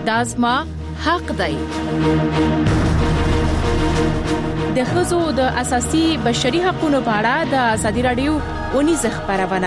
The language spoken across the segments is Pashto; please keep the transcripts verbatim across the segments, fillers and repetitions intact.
دا زما حق دی. د ښځو د اساسي بشري حقوقو په اړه د ازادي رادیو ونیزه خبرونه.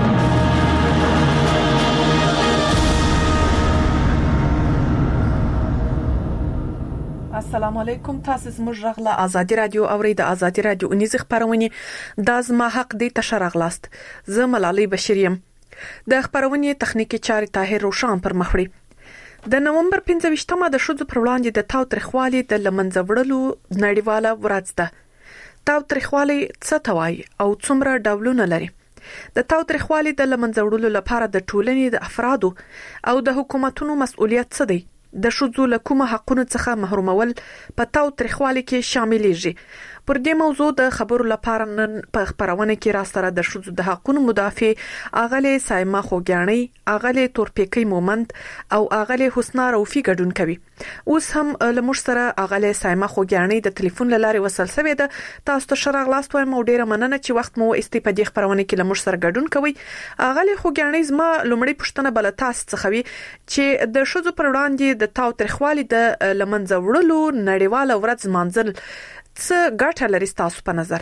السلام علیکم، تاسو زموږ غږ له ازادي رادیو اورئ. د ازادي رادیو ونیزه خبرونه د زما حق دی تشرغلاست. زه ملالۍ بشریم. د خبرونه تخنیکی چارې طاهر روشان پر مخ وړي. د نومبر پنځه ویشتمه د ښځو پر وړاندې د تاوتریخوالي د لمنځه وړلو نړیواله ورځ ده. تاوتریخوالي څه ته وایي او څومره ډولونه لري؟ د تاوتریخوالي د لمنځه وړلو لپاره د ټولنې د افرادو او د حکومتونو مسؤلیت څه دی؟ د ښځو له کومه حقونو څخه محرومول په تاوتریخوالي کې شاملېږي؟ پر دې موضوع د خبرو لپاره نن په خبرونه کې را سره د ښځو د حقونو مدافع اغلې سایما خوګیانی، اغلې تورپیکی مومند او اغلې حسنا روفي ګډون کوي. اوس هم لمر سره اغلې سایما خوګیانی د ټلیفون لارې وصل شوې ده. تاسو ته شرغلاست وایم او ډیره مننه چې وخت مو استفادې خبرونه کې لمر سره ګډون کوي. اغلې خوګیانی زما لومړی پوښتنه بل تاسو څخه وي چې د ښځو پر وړاندې د تاوتریخوالي د لمنځه وړلو نړیواله ورځ مانځل څه ګټه لري تاسو په نظر؟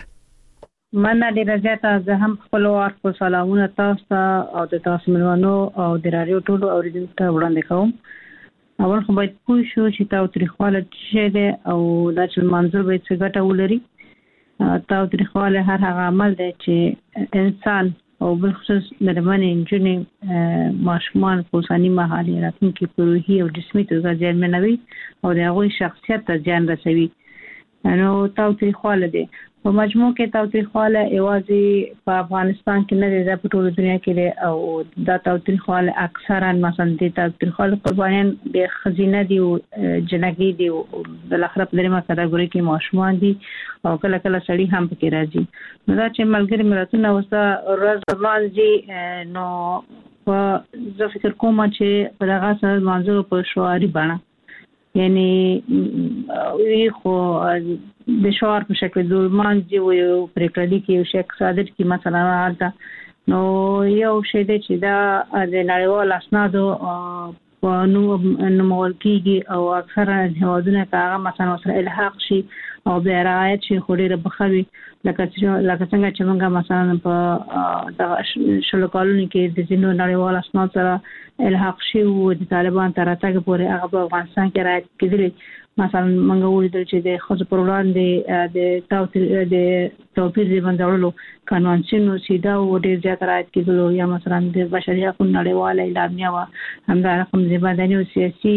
مننه ډیره زیاته. زه هم خپل ورکو سلامونه تاسو ته او د تاسو ملوانو او د رادیو ټولو اوریدونکو ته وړاندې کوم. اول خو باید پوه شو چې تاوتریخوالی څه دی او دا چې منظور به څه ګټه ولري. تاوتریخوالی هر هغه عمل دی چې انسان او بالخصوص مېرمنې، نجونې، ماشومان په اوسني مهال راتلونکي په روحي او جسمي توګه زیانمنوي او د هغوی شخصیت ته زیان رسوي. نو تاوتریخوالی دی په مجموع کې تاوتریخوالی یوازې په افغانستان کې نه دی، دا په ټوله دنیا کې دی او دا تاوتریخوالی اکثرا مثلا د تاوتریخوالی قربانیان د ښځینه دي او جنګي دي او بالاخره په دریمه کټګوري کې ماشومان دي او کله کله سړي هم پکې راځي. نو دا چې ملګري ملتونه اوس دا ورځ لمانځي، نو زه فکر کوم چې په دغه سره لمانځلو په شعاري بڼه، یعنی وی خو د شعار په شکل د لمانځي او پریکړه کې یو شیخ صادر کی مثلا حالت نو یو شی دی چې دا د نړیوال اسنادو په نو نومول کېږي او اکثره هیوادونه هغه مثلا سره الحاق شي او د رعایت شي خو ډیره بخوي، لکه لکه څنګه چې موږ مثلا په د شلو کالونو کې د ځینو نړیوال اسناد سره الحاق شي او د طالبان تر راتګ پورې هغه په افغانستان کې رعایت کېدلی. مثلا موږ ولیدل چې د ښځو پر وړاندې د د توپیر د بندولو قانون سیده او ډیر زیات رعایت کېدلو، یا مثلا د بشري حقوقو نړیواله اعلامیه و همدا رقم د مدني او سیاسي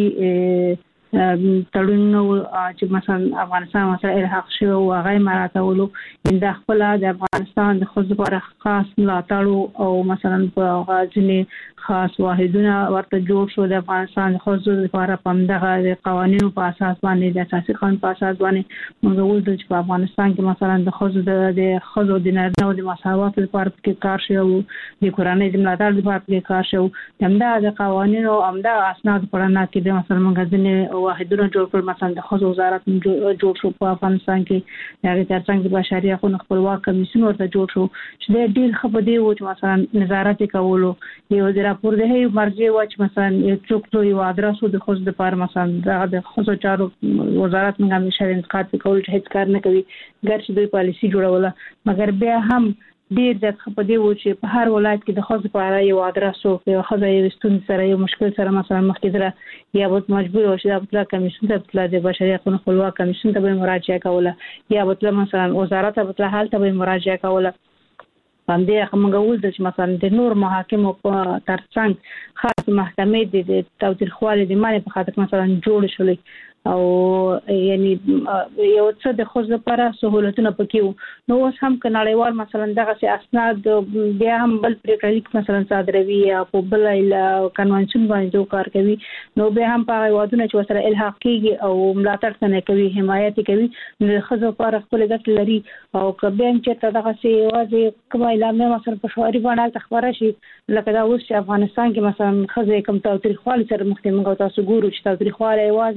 تړونونه چې مثلا افغانستان سره الحاق شوی او هغه مراعاتولو، دا خپل د افغانستان د ښځو لپاره خاص ملاتړ او مثلا په غاځنې خاص واحدونه ورته جوړ شو د افغانستان د ښځو لپاره په دغه قوانینو په اساس باندې د اساسي قانون په اساس باندې موږ ولیدل چې په افغانستان کې مثلا د ښځو د ښځو د نارینه او د مساوات لپاره کې کار شوی او د کورنۍ د ملاتړ لپاره کې کار شوی. همدا د قوانینو همدا اسناد په اړه کې د مثلا موږ ځنې واحدونه جوړ کړل، مثلا د ښځو وزارت جوړ شو په افغانستان کې، هغه ترڅنګ د بشري حقوقو خپلواک کمیسیون ورته جوړ شو چې ډېر ښه په دې و چې مثلا نظارت کولو یو د راپور دی مرجع و چې مثلا یو څوک یو ادرسو د ښځو لپاره مثلا د ښځو چارو وزارت موږ همیشه انتقاد کول چې هیڅ کار نه کوي، ګرځي دوی پالیسي جوړوله، مګر بیا هم ډیر ځکه په دې و چې په هر ولایت کې د ښځو لپاره یو ادرسو یو ښځه یو ستون سره یو مشکل سره مثلا مخکې دره یا به مجبور و چې د اطلاع کمیسیون ته اطلاع د بشري حقوقو خپلواک کمیسیون ته به مراجعه کوله یا به مثلا وزارت ته اطلاع حالت به مراجعه کوله. باندې موږ ولیدل چې مثلا د نور محاکمو په ترڅنګ خاص محکمې د تاوتریخوالي د معنی په خاطر مثلا جوړ شولې او یعنی یو څه د ښځو لپاره سہولتونه پکې وو. نو اوس هم که نړیوال مثلا دغه اسناد بیا هم بل پریکړه مثلا صادروي یا په بل کنوانسیون باندې کار کوي، نو بیا هم په هیوادونو چې سره الحاق کېږي او ملاتړ څنګه کوي، حمایت کوي، نو ښځو لپاره خپل ګټه لري. او که بیا هم چې دغه سي یوازې کومه اعلامیه مثلا په شعاري باندې تخبره شي، لکه دا اوس چې افغانستان کې مثلا ښځې کوم تاوتریخوالي سره مخ دي، موږ تاسو ګورو چې تاوتریخوالي یوازې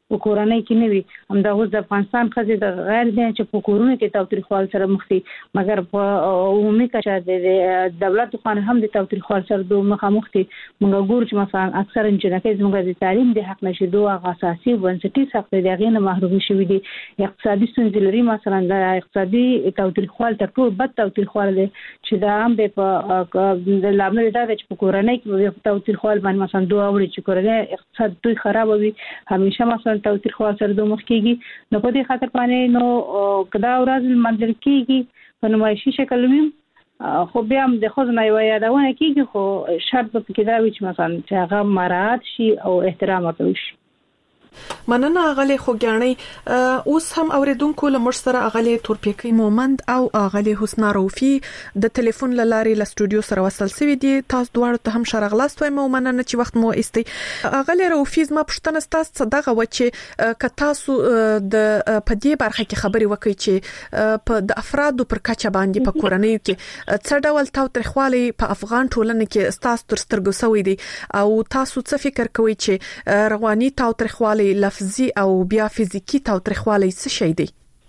په کورنۍ کې نه وي هم د اوس د افغانستان خزې د غیر دي چې په کورونو کې تاوتریخوالي سره مخ دي مګر په عمومي کچه د دولت خو هم د تاوتریخوالي سره د مخامخ دي موږ ګورو چې مثلا اکثر انجنیري زموږ د تعلیم د حق نشدو هغه اساسي بنسټي حق د غینه محروم شوی دي اقتصادي ستونزې لري مثلا د اقتصادي تاوتریخوالي تر ټولو بد تاوتریخوالي چې دا هم د د لامل دا چې په کورنۍ کې تاوتریخوالي باندې مثلا دوه وړي چې کورنۍ اقتصاد دوی خراب وي همیشه مثلا تاوتریخوالي سره د مخ کېږي نو په دې خاطر باندې نو کدا ورځ منځل کېږي په نمایشي شکل وي خو بیا هم د خزنه یو یادونه کېږي خو شرط په کې دا وي چې مثلا چې هغه مراعات شي او احترام وکړي مننه اغلی خوګیاني اوس هم اوریدونکو لمر سره اغلی تورپیکی مومند او اغلی حسنا روفي د ټلیفون لارې ل سټوډیو سره وصل سوي دي تاسو دواړو ته هم شرغلاست وایم مننه چې وخت مو استي اغلی روفي زما پښتنه تاسو دغه و چې ک تاسو د پدې برخه کې خبري وکړي چې په د افرادو پر کچه باندې په کورنۍ کې څه ډول تاوتریخوالي په افغان ټولنه کې تاسو تر سترګو سوي دي او تاسو څه فکر کوئ چې رواني تاوتریخوالي لفظي او بیا فزیکی تاوتریخوالي څه شي دي؟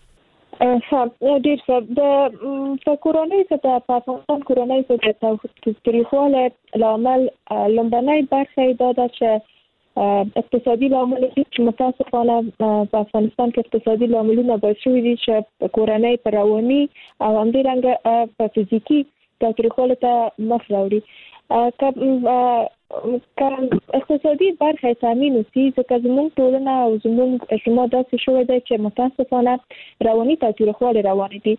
ها ډیر څه د کورونی څخه د افغان کورونی څخه د تاوتریخوالي لامل لومبنۍ برخه دا ده چې اقتصادي لامل چې متاسفانه په افغانستان کې اقتصادي لاملونه باعث شوي دي چې کورونی پر رواني او همدارنګه په فزیکی تاوتریخوالي ته مخ راوړي کله اقتصادي برخه تامین وسی ځکه زموږ ټولنه او زموږ اجتماع داسې شوې ده چې متاسفانه رواني تاوتریخوالي روان دي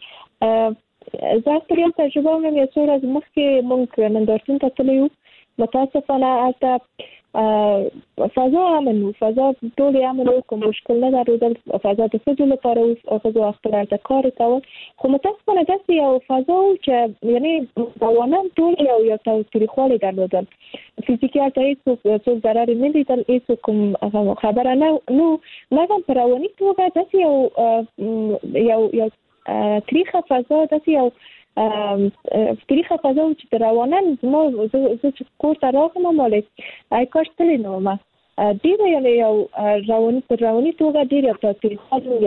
زه تر یو تجربه مې یو څو ورځې مخکې موږ نندارتون ته تللي یو متاسفانه هلته فضا امن و فضا ټول امن و کوم مشکل نه درلودل فضا د ښځو لپاره او ښځو خپل د کار کول خو متاسفانه داسې یو فضا چې یعنی روانان ټول یو یو تاوتریخوالي درلودل فزیکي اړتیا څه ضرر نه لیدل هیڅ کوم خبره نه نو مګر په رواني توګه داسې یو یو یو تاریخه فضا داسې یو تاریخه فضا چې روانان ما زه چې کور ته راغلم مالې آی کاش تللی نو ما ډیر یو رواني پر رواني توګه ډیر یو تاریخي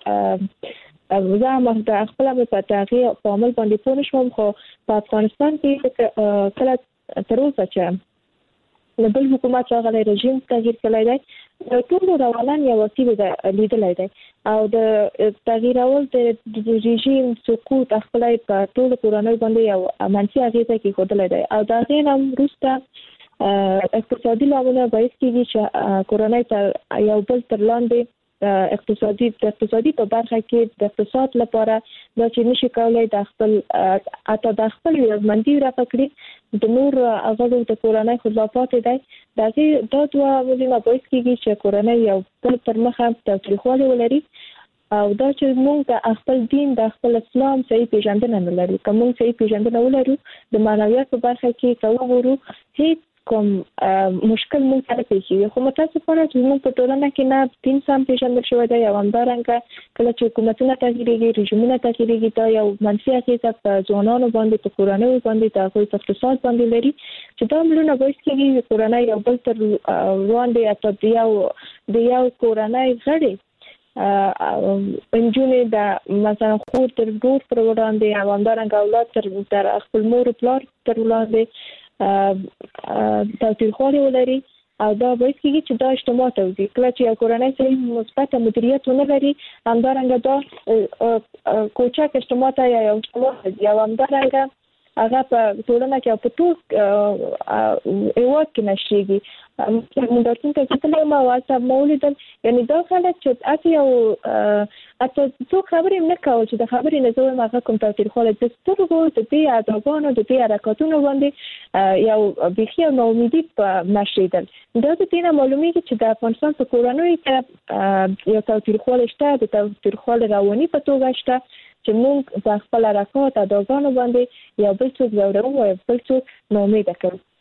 یو زه ما د خپل په تاریخ په عمل باندې پوه شوم خو په افغانستان کې کله تر اوسه چې د بل حکومت راغلی رژیم تغییر کړی دی ټول روانان یو وسیله لیدلای دی او د تغییرول د رژیم سقوط خپل په ټول کورنۍ باندې یو منفي اغیزه کې خودلای دی او دا غیر هم روسته اقتصادي لاملونه باعث کیږي چې کورنۍ ته یو بل تر لاندې اقتصادي د اقتصادي په برخه کې د اقتصاد لپاره د چې نشي کولای د خپل اته د خپل یوازمندي را پکړي د نور اغلو د کورنۍ خلافات دی دا چې د دوه ولینه باعث کیږي چې کورنۍ یو بل تر مخه تاوتریخوالي ولري او دا چې موږ د خپل دین د خپل اسلام صحیح پیژندنه نه لرو کوم صحیح پیژندنه ولرو د معنویات په برخه کې کوو ورو هیڅ کوم مشکل مونږ سره پیښیږي خو متاسفانه چې موږ په ټولنه کې نه دین سم پیژندل شوی دی او همدارنګه کله چې حکومتونه تغییرېږي رژیمونه تغییرېږي دا یو منفي اغیزه په ځوانانو باندې په کورنیو باندې د هغوی په اقتصاد باندې لري چې دا عملونه باعث کېږي کورنۍ یو بل تر وړاندې اته د یو د یو کورنۍ غړي انجونې د مثلا خور تر ورور پر وړاندې او همدارنګه اولاد تر خپل مور پلار تر وړاندې تاوتریخوالي ولري او دا باعث کېږي چې دا اجتماع توزیع کله چې یو کورنۍ صحیح مثبت مدیریت ونه لري همدارنګه دا کوچک اجتماع ته یو اجتماع یا همدارنګه هغه په ټولنه کې په ټول ایواد کې نشيږي موږ درته څه ته ما واسه مولیدل یعنی دا خلک چې اته یو اته څو خبرې نه کول چې د خبرې نه زوی ما کوم تاوتریخوالي د سترګو د دې ادبونو د دې حرکتونو باندې یو بخیا نو امیدي مشیدل دا د دې معلومیږي چې د افغانستان په کورونو کې یو تاوتریخوالي شته د تاوتریخوالي رواني په توګه شته چې موږ د خپل حرکت ادبونو باندې یو بل څه ضرورو او بل څه نو امید کوو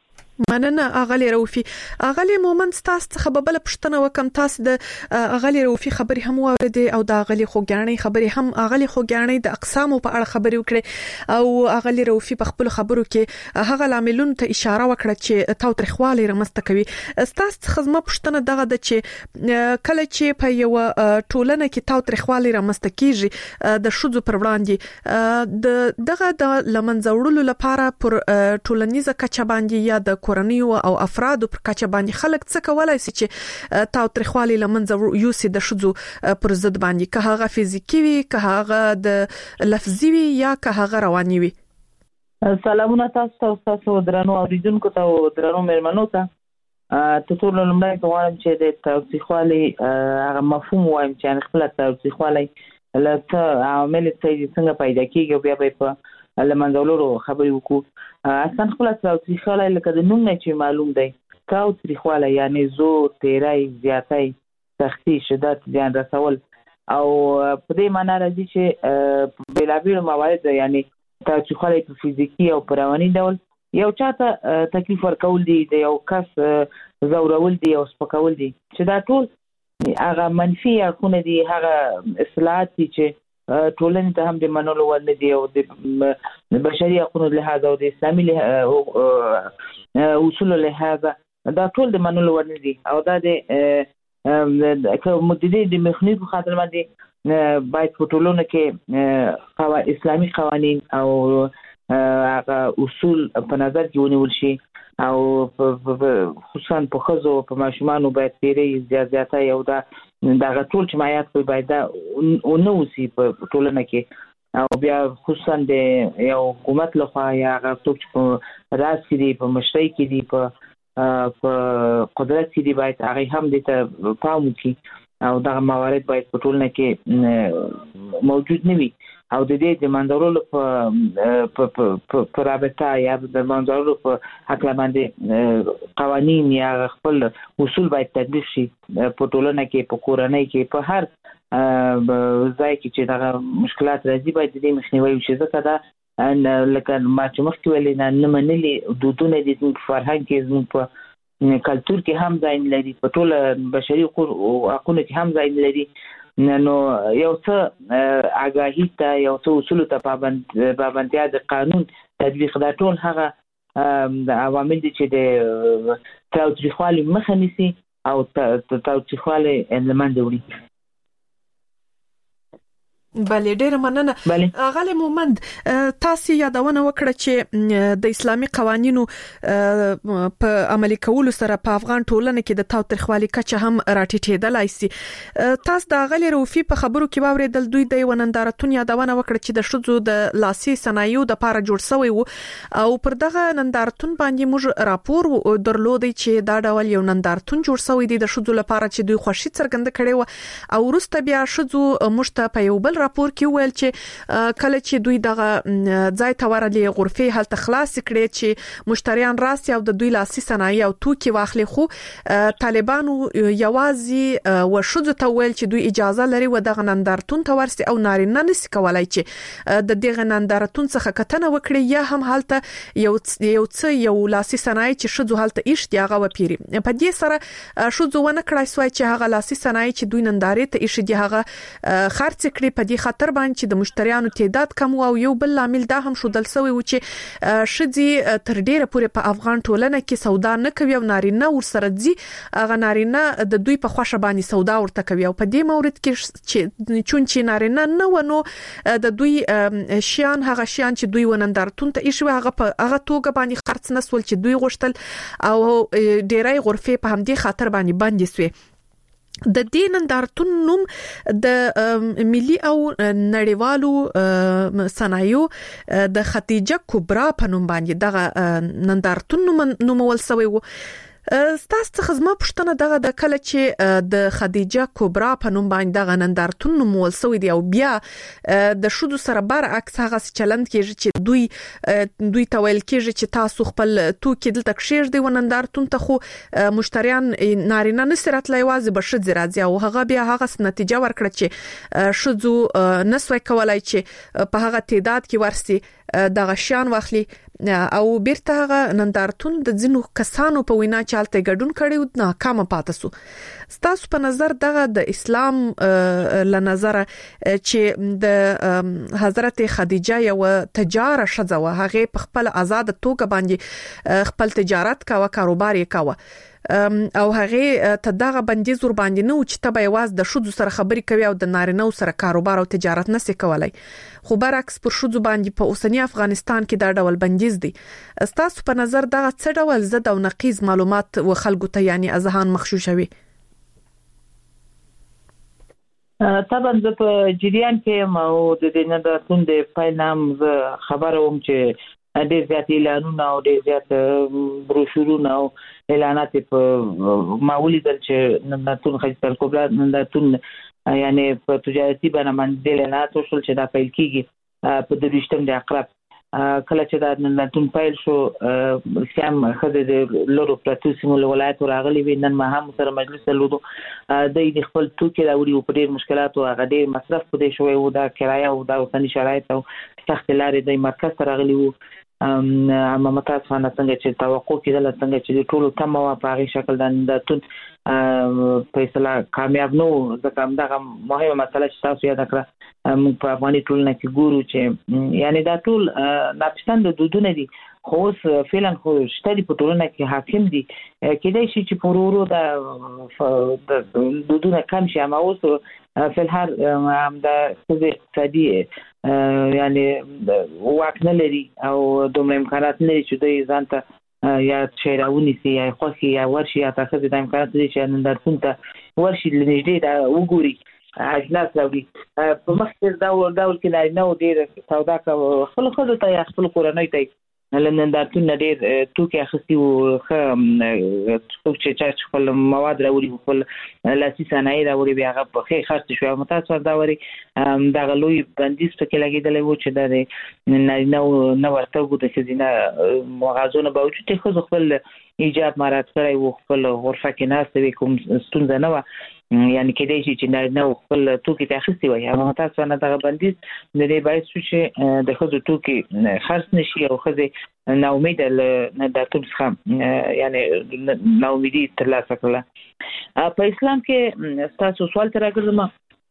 مننه اغلی روفي. اغلی مومند تاسو څخه بل پښتنه وکم، تاسو د اغلی روفي خبري هم واورېدې او د اغلی خوګانې خبري هم اغلی خوګانې د اقسامو په اړه خبري وکړي او اغلی روفي په خپل خبرو کې هغه لاملونو ته اشاره وکړه چې تاوتریخوالی رامنځته کوي. تاسو څخه زما پښتنه دغه د چې کله چې په یو ټولنه کې تاوتریخوالی رامنځته کیږي د شذو پر وړاندې د دغه د لمنځوړلو لپاره پر ټولنیزه کچه باندې یا د کورنیو او افرادو پر کچه باندې خلک څه کولای شي چې تاوتریخوالی لمنځه یوسي د شذو پر ضد باندې، که هغه فزیکی وي، که هغه د لفظي وي یا که هغه رواني وي. سلامونه تاسو ته، تاسو درنو اوریدونکو ته او درنو مېرمنو ته. ته ټول لمړی کوم چې د تاوتریخوالی هغه مفهوم وایم چې خپل تاوتریخوالی لته عامل څنګه پیدا کیږي او بیا به په لمنځولو خبرې وکړو. اصلا خپل تاوتریخوالی لکه د نوم نه چې معلوم دی، تاوتریخوالی یعنی زور، تیری، زیاتی، سختی، شدت، زیان رسول او په دې معنی راځي چې بېلابېلو موارد یعنی تاوتریخوالی په فزیکی او په رواني ډول یو چاته تکلیف ورکول دي، د یو کس زورول دي او سپکول دي، چې دا ټول هغه منفي اړخونه دي، هغه اصلاحات دي چې ټولنې ته هم د منلو وړ نه دي او د بشري حقوقو لحاظ او د اسلامي اصولو لحاظ دا ټول د منلو وړ نه دي. او دا د مدیدې د مخنیوي په خاطر باندې باید په ټولنه کې اسلامي قوانین او هغه اصول په نظر کې ونیول شي او خصوصا په ښځو په ماشومانو باید تیری زیات زیاتی او دا دغه ټول چې مایات کوي باید دا ونه وسي په ټولنه کې. او بیا خصوصا د یو حکومت لخوا یا هغه څوک چې په راز کې دي، په مشرۍ کې دي، په قدرت کې دي، باید هغه هم دې ته پام وکړي او دغه موارد باید په ټولنه کې موجود نه وي او د دې د منځورولو په رابطه یا د منځورولو په حق باندې قوانین یا خپل اصول باید تطبیق شي په ټولنه کې، په کورنۍ کې، په هر ځای کې چې دغه مشکلات راځي باید د دې مخنیوی وشي. ځکه دا لکه ما چې مخکې ویلې نه منلي دودونه دي زموږ په فرهنګ کې، زموږ په کلتور کې هم ځای لري، په ټول بشري حقونو کې هم ځای لري. نو یو څه آگاهی ته، یو څه اصول ته پابندیا د قانون تطبیق، دا ټول هغه د عوامل دي چې د تاوتریخوالي مخه نیسي او تاوتریخوالي له منځه وړي. بله، ډیره مننه. غالي مومند، تاسو یادونه وکړه چې د اسلامي قوانینو په عملي کولو سره په افغان ټولنه کې د تاوتریخوالي کچه هم راټیټېدلای شي. تاسو د غالي روفي په خبرو کې واورېدل دوی د ونندارتون یادونه وکړه چې د شذو د لاسي صنایعو د لپاره جوړ شوی وو او پر دغه نندارتون باندې موږ راپور درلودی چې دا ډول یو نندارتون جوړ شوی دی د شذو لپاره چې دوی خوشي څرګنده کړي و او وروسته بیا شذو مشته په یو بل راپور کې ویل چې کله چې دوی دغه ځای ته ورلې غرفه هلته خلاص کړي چې مشتریان راسي او د دوی لاسي صنایع او توکي واخلي، خو طالبانو یوازې وشذو ته ویل چې دوی اجازه لري و دغه نندارتون ته ورسي او نارینه نسی کولای چې د دغه نندارتون څخه کتنه وکړي یا هم هلته یو یو څه یو لاسي صنایع چې شذو هلته ایشت هغه وپیری. په دې سره شذو ونه کړای سوای چې هغه لاسي صنایع چې دوی نندارې ته ایشت هغه خرڅ کړي په دې خاطر باندې چې د مشتریانو تعداد کم او یو بل عامل دا هم شودل سوی و چې شذي تر ډیره پورې په افغان ټولنه کې سودا نه کوي او نارینه ورسره ځي، هغه نارینه د دوی په خوښه باندې سودا ورته کوي او په دې مورد کې چې چون چې نارینه نه ونو د دوی شیان هغه شیان چې دوی ونندارتون ته ایښوي هغه په هغه توګه باندې خرڅ نسول چې دوی غوښتل او ډیرای غرفه په همدې خاطر باندې بندي سوی. د دې نندارتون نوم د ملي او نړیوالو صنایعو د خدیجه کبرا په نوم باندې دغه نندارتون نومول شوی و. ستاسو څخه زما پوښتنه دغه د کله چې د خدیجه کبرا په نوم باندې دغه نندارتون نومول شوی دی او بیا د شذو سره برعکس هغه چلند کېږي چې دوی دوی ته ویل کېږي چې تاسو خپل توکي دلته کښېږدئ و نندارتون ته، خو مشتریان نارینه نشي راتلای، یوازې به ښځې راځي او هغه بیا هغه نتیجه ورکړه چې شذو نسوای کولای چې په هغه تعداد کې ورسي د غشيان واخلي او بیرته هغه نندارتون د ځینو کسانو په وینا چالتې ګډون کړي ناکام پاتې سو. ستاسو په نظر دغه د اسلام له نظر چې د حضرت خدیجه یو تجاره شزه هغه په خپل آزاد توګه باندې خپل تجارت کاوه، کاروبار یې کاوه او هغه ته دغه بندیز ور باندې نو چې تبه یواز د شذو سره خبرې کوي او د نارینه سره کاروبار او تجارت نه سي کولای. خو برعکس پر شذو باندې په اوسنی افغانستان کې دا ډول بندیز دي. ستاسو په نظر دغه څه ډول زده او نقیض معلومات و خلکو ته یعنی اذهان مخشوشوي؟ طبعا زه په جریان کې ما او د دې نه د توند فایل نام خبره وم چې ډېر زیات اعلانونه او ډېر زیات بروشورونه او اعلانات په معمولی دل چې نندارتون خدیجه الکبرى نندارتون یعنی په تجارتي باندې باندې اعلانات وشول چې دا پیل کیږي په دویشتم د اقرب. کله چې دا نندارتون پیل شو سیام خدای د لورو پراتو سیمول ولایت راغلی وي، نن ما هم سره مجلس لودو د دې خپل توکي راوړي په ډېر مشکلات او غډې مصرف پدې شوی او دا کرایه او دا اوسنی شرایط او سخت لارې د مرکز ته راغلی وو. اما متاسفانه څنګه چې توقع کېدل څنګه چې ټولو تم او په هغه شکل د نندارتون فیصله کامیاب نو ځکه همدغه مهمه مسله چې تاسو یاد کړه موږ په افغاني ټولنه کې ګورو چې یعنی دا ټول ناپسند دودونه دي، خو اوس فعلا خو شته په ټولنه کې حاکم دي. کېدای شي چې پرورو دا دودونه کم شي، اما اوس په الحال هم دا اقتصادي یعنی واک نه لري او دومره امکانات نه لري چې دوی ځان ته یا شیراونی سي یا خوشي یا ورشي یا تاسو د امکانات لري چې نندارتون ته ورشي لنږدې دا وګوري اجناس راوړي. په مخکې دا ډول کې نه نو ډېر سودا کا خپل خود ته یا خپل کورنۍ ته نندارتون ډېر توکي اخستي او څوک چې خپل مواد راوړي خپل لاسي صنایع راوړي بیا هغه په خې خرڅ شو. متاسفه دا وری دا غلوی بندیز ته لګیدل و چې دا نه نو ورته د خزینه مغازونه باوجود چې خپل ایجاب مارات کړی و خپل غرفه کې ناست وي کوم ستونزه نه و یعنی کېدای شي چې نه خپل توکي ته اخستي وي. هغه تاسو نه دا بندیز د دې باعث شو چې د خزو توکي خرڅ نشي او خزه نا امید نه د تاسو څخه یعنی نا امیدي ترلاسه کړه. په اسلام کې تاسو سوال تر راغلم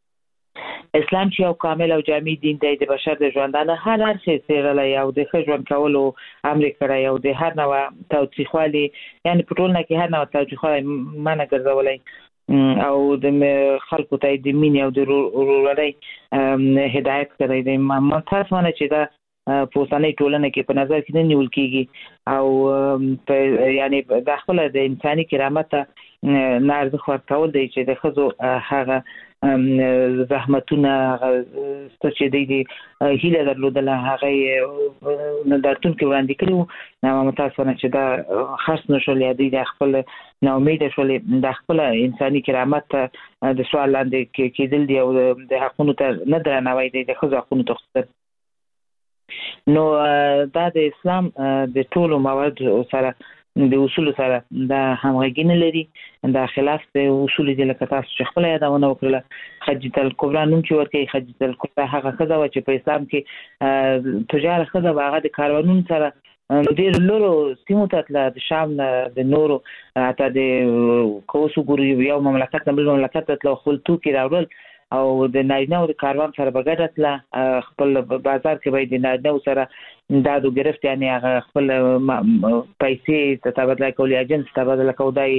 اسلام چې یو کامل او جامع دین دی د بشر د ژوندانه هر هر څه سره یو د ژوند کولو امر کړی او د هر نوع توصیفالي یعنی په ټولنه کې هر نوع توصیفالي معنی ګرځولای او د خلکو ته د مینې او د ورورولۍ هدایت کړی دی. متاسفانه چې دا په اوسنۍ ټولنه کې په نظر کې نه نیول کیږي او یعنی د خپل د انساني کرامت نه ارزښت ورکول دی چې د خزو هغه زحمتونه چې د هیله درلودله هغه نندارتون کې وړاندې کړو. نو متاسفانه چې دا خاص نشول یا د خپل نو امید شول د خپل انساني کرامت د سوال لاندې کېدل دی او د حقونو ته نه درناوی دی د خزو حقونو ته. نو دا د اسلام د ټولو مواد سره د اصول سره دا همغږي نه لري، دا خلاف د اصول دي. لکه تاسو چې خپل یادونه وکړه خدیجه الکبرى نوم چې ورکړي خدیجه الکبرى هغه خزه و چې په اسلام کې تجار خزه واغه د کاروانونو سره ډېر لورو سیمو ته تل د شام د نورو ته د کوسو ګوري یو مملکت نه بل مملکت ته خپل توکي راوړل او د نارینه او د کاروان سره بغیر تل خپل بازار کې به د نارینه سره دا د گرفت یعنی هغه خپل پیسې تبادله کول اجنس تبادله کول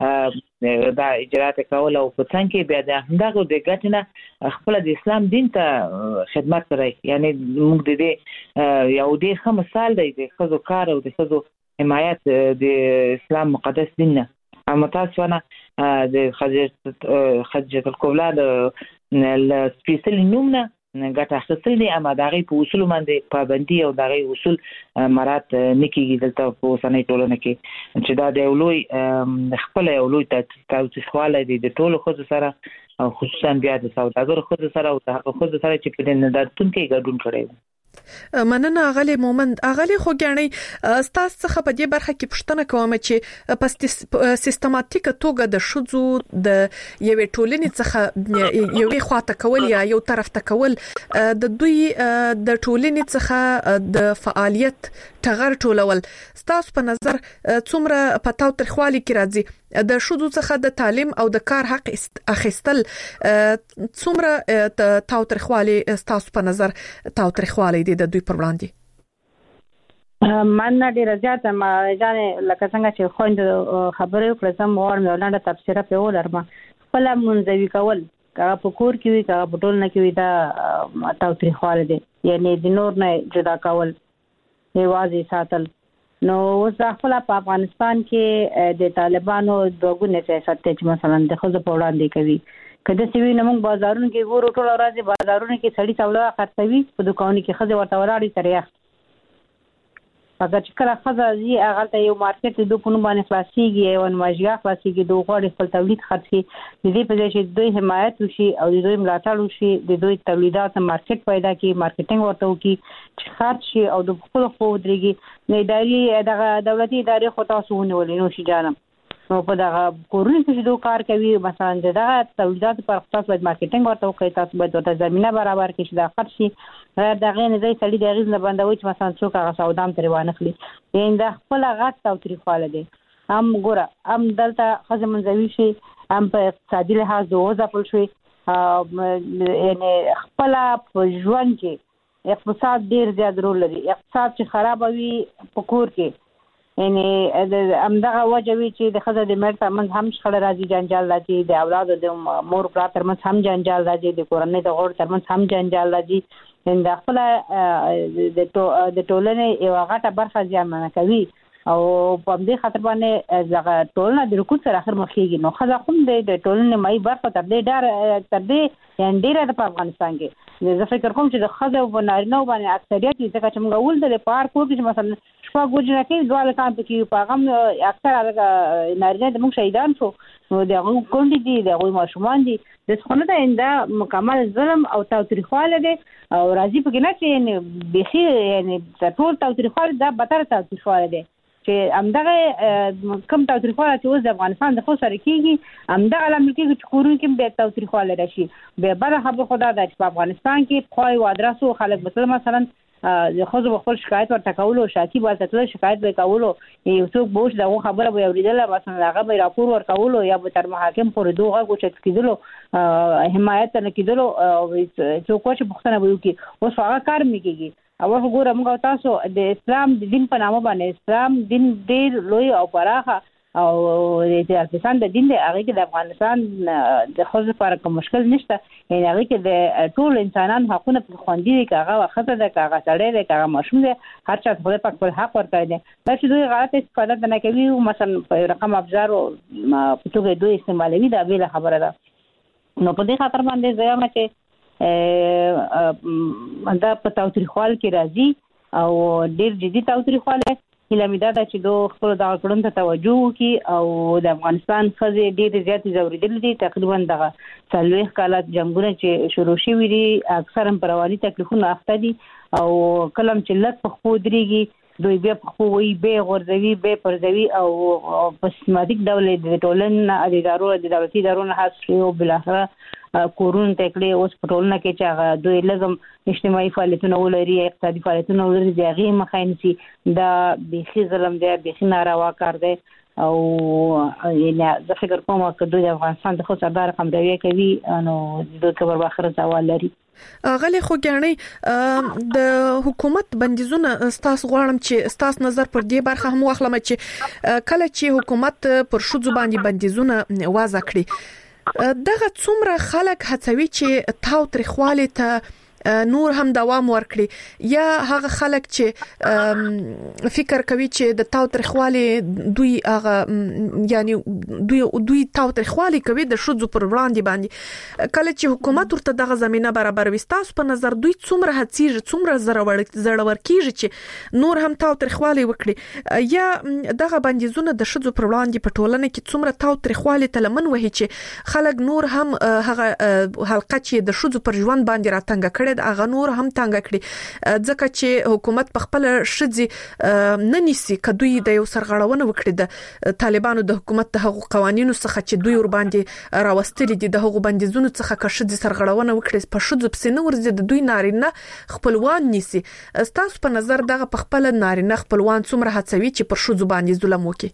دا اجرات کول او په څنګه کې بیا د همدغه د ګټنه خپل د اسلام دین ته خدمت کوي. یعنی موږ د دې یو ډېر ښه مثال دی د خزو کار او د خزو حمایت د اسلام مقدس دین نه. متاسفانه د خدیجه الکبرى د سپیشل نوم نه ګټه اخیستل دي، اما دغه په اصول باندې پابندي او دغه اصول مراد نه کیږي دلته په اوسنۍ ټولنه کې چې دا د لوی خپل یو لوی تاوتریخوالی دی د ټولو ښځو سره او خصوصا بیا د سوداګرو ښځو سره او د هغو ښځو سره چې په نندارتون کې ګډون کړی. مننه اغلی مومند. اغلی خو ګڼي ستاسو څخه په دې برخه کې پوښتنه کوم چې په سیستماتیک توګه د شذو د یوې ټولنې څخه یوې خواته کول یا یو طرف ته کول د دوی د ټولنې څخه د فعالیت ټغر ټولول ستاسو په نظر څومره په تاوتریخوالي کې راځي؟ د شذو څخه د تعلیم او د کار حق اخیستل څومره تاوتریخوالي ستاسو په نظر تاوتریخوالي د دوی پر وړاندې؟ من ډیر زیات ما ځان لکه څنګه چې خوند خبرې وکړم سم ور مې ولاړه تفسیر په ولرم خپل منځوي کول کا په کور کې وي کا په ټول نه کې وي دا تاوتریخواله دي، یعنی د نور نه جدا کول یوازې ساتل. نو اوس خپل په افغانستان کې د طالبانو دوګونه سیاست چې مثلا د خزو په وړاندې کوي کله چې وینم موږ بازارونو کې ګورو ټول ورځ بازارونو کې سړی څولا خرڅوي په دکانونو کې خزه ورته ولاړې تریخ اگر چې کله خزه زی هغه ته یو مارکیټ د په نوم باندې خلاصيږي او ماجیا خلاصيږي دوه غوړي خپل تولید خرڅي د دې په ځای چې دوی حمایت وشي او دوی ملاتړ وشي د دوی تولیدات مارکیټ پیدا کی مارکیټینګ ورته وکي چې خرڅ شي او د خپل خو درېږي نه اداري دغه دولتي ادارې خو تاسو ونیولې نو شي جانم نو په دغه کورونو کې دوه کار کوي مثلا دغه تولیدات پر خاص باید مارکیټینګ ورته وکړي تاسو باید ورته زمينه برابر کړئ چې دا خرڅ شي دغه نه ځای سړي د غیز نه بندوي چې مثلا څوک هغه سودام تر وانه خلی یین دا خپل غټ او طریقاله دي هم ګوره هم دلته خزه منځوي شي هم په اقتصادي لحاظ د وځپل شي یعنی خپل په ژوند کې اقتصاد ډیر زیات رول لري. اقتصاد چې خراب وي په کور کې یعنی امدغه وجوي چې د خزه د مرګ ترمنځ هم شخړه راځي جنجال راځي د اولاد د مور پلار ترمنځ هم جنجال راځي د کورنۍ د غړو ترمنځ هم جنجال راځي ان د خپل د ټولنې یو غټه برخه ځان کوي او په دې خاطر باندې دغه ټولنه د رکوع سره اخر مخېږي. نو خزه کوم د ټولنې مې برخه تر دې ډار تر دې یان ډیره په افغانستان کې زه فکر کوم چې د خزه او نارینه باندې اکثریت ځکه چې موږ ول د پارک کې مثلا شپه ګوجنه کې دواله کام کې پیغام اکثر هغه نارینه د موږ شهیدان شو نو دغه کونډې دي دغه ماشومان دي د څخه نه انده مکمل ظلم او تاوتریخواله دي او راځي په کې نه چې بخي یعنی ټول تاوتریخواله دا بدتر تاوتریخواله دي چې امدغه کم تاوتریخواله چې اوس د افغانستان د خو سره کېږي امدغه عمل کې چې کورونو کې به تاوتریخواله راشي به بل خبر خدا د افغانستان کې خوای و ادرسو خلک مثلا مثلا د خزو خپل شکایت ورته کولو شاکی بل ته شکایت به کولو یو څوک بوش دغه خبره به اوریدل مثلا هغه به راپور ور کولو یا به تر محاکم پورې دوه غوښت کیدلو حمایت نه کیدلو څوک چې پښتنه ویو کی اوس هغه کار میږي او وګوره موږ تاسو د اسلام د دین په نامه باندې اسلام دین ډیر لوی او پراخه او د افغانستان د دین د هغه کې د افغانستان د خزو لپاره کوم مشکل نشته یعنی هغه کې د ټول انسانانو حقونه په خوندي دي کاغه وخت د کاغه سړی د کاغه ماشوم دی هر چا خپل پک خپل حق ورکړي دي چې دوی غلط استفاده نه کوي مثلا په رقم افزار او په توګه دوی استعمالوي دا ویله خبره ده. نو په دې خاطر باندې زه ما چې دا په تاوتریخوال کې راځي او ډیر جدي تاوتریخواله هیله ده چې دوه خپل د کړون ته توجه وکړي او د افغانستان خزه ډیر زیات زوریدل دي تقریبا دغه څلويخ کالات جنگونه چې شروع شوي دي اکثرا پرواني تکلیفونه اخته دي او کلم چې لږ په خو دريږي دوی بیا په خو وي به غورځوي به پرځوي او په سیستماتیک ډول د ټولنې ادارو د دولتي ادارو نه حاصل او بل اخره کورون تکړه اوس په ټولنه کې چې هغه دوی لازم اجتماعي فعالیتونه ولري اقتصادي فعالیتونه ولري د هغه مخاینسي دا بيخي ظلم دی بيخي ناروا کار دی او نه زه فکر کوم چې دوی افغانستان د خو سردار قمروي کوي نو د کبر باخره ځوال لري. غلي خو ګڼي د حکومت بندیزونه ستاسو غواړم چې ستاسو نظر پر دې برخه هم واخلم چې کله چې حکومت پر شذو باندې بندیزونه وضع کړي دغه څومره خلک هڅوي چې تاوتریخواله ته نور هم دوام ورکړي یا هغه خلک چې فکر کوي چې د تاوتریخواله دوی هغه یعنی دوی دوی تاوتریخوالي کوي د شذو پر وړاندې باندې کله چې حکومت ورته دغه زمينه برابر وستاس په نظر دوی څومره هڅیږي څومره زړور کیږي چې نور هم تاوتریخوالي وکړي یا دغه بندیزونه د شذو پر وړاندې په ټولنه کې څومره تاوتریخوالي تلمن وهي چې خلک نور هم هغه حلقه چې د شذو پر ژوند باندې راتنګ کړي د هغه نور هم تنګ کړي ځکه چې حکومت په خپل شذي ننسي کدوې د یو سرغړونه وکړي د طالبانو د حکومت د حقوق قوانینو څخه چې دوی ور باندې راوستلي دي د حقوق بندیزونو څخه که شذي سرغړونه وکړي په شذو پسې نه ورځي د دوی نارینه خپلوان نیسي. تاسو په نظر دغه په خپل نارینه خپلوان څومره هڅوي چې پر شذو باندې ظلم وکړي؟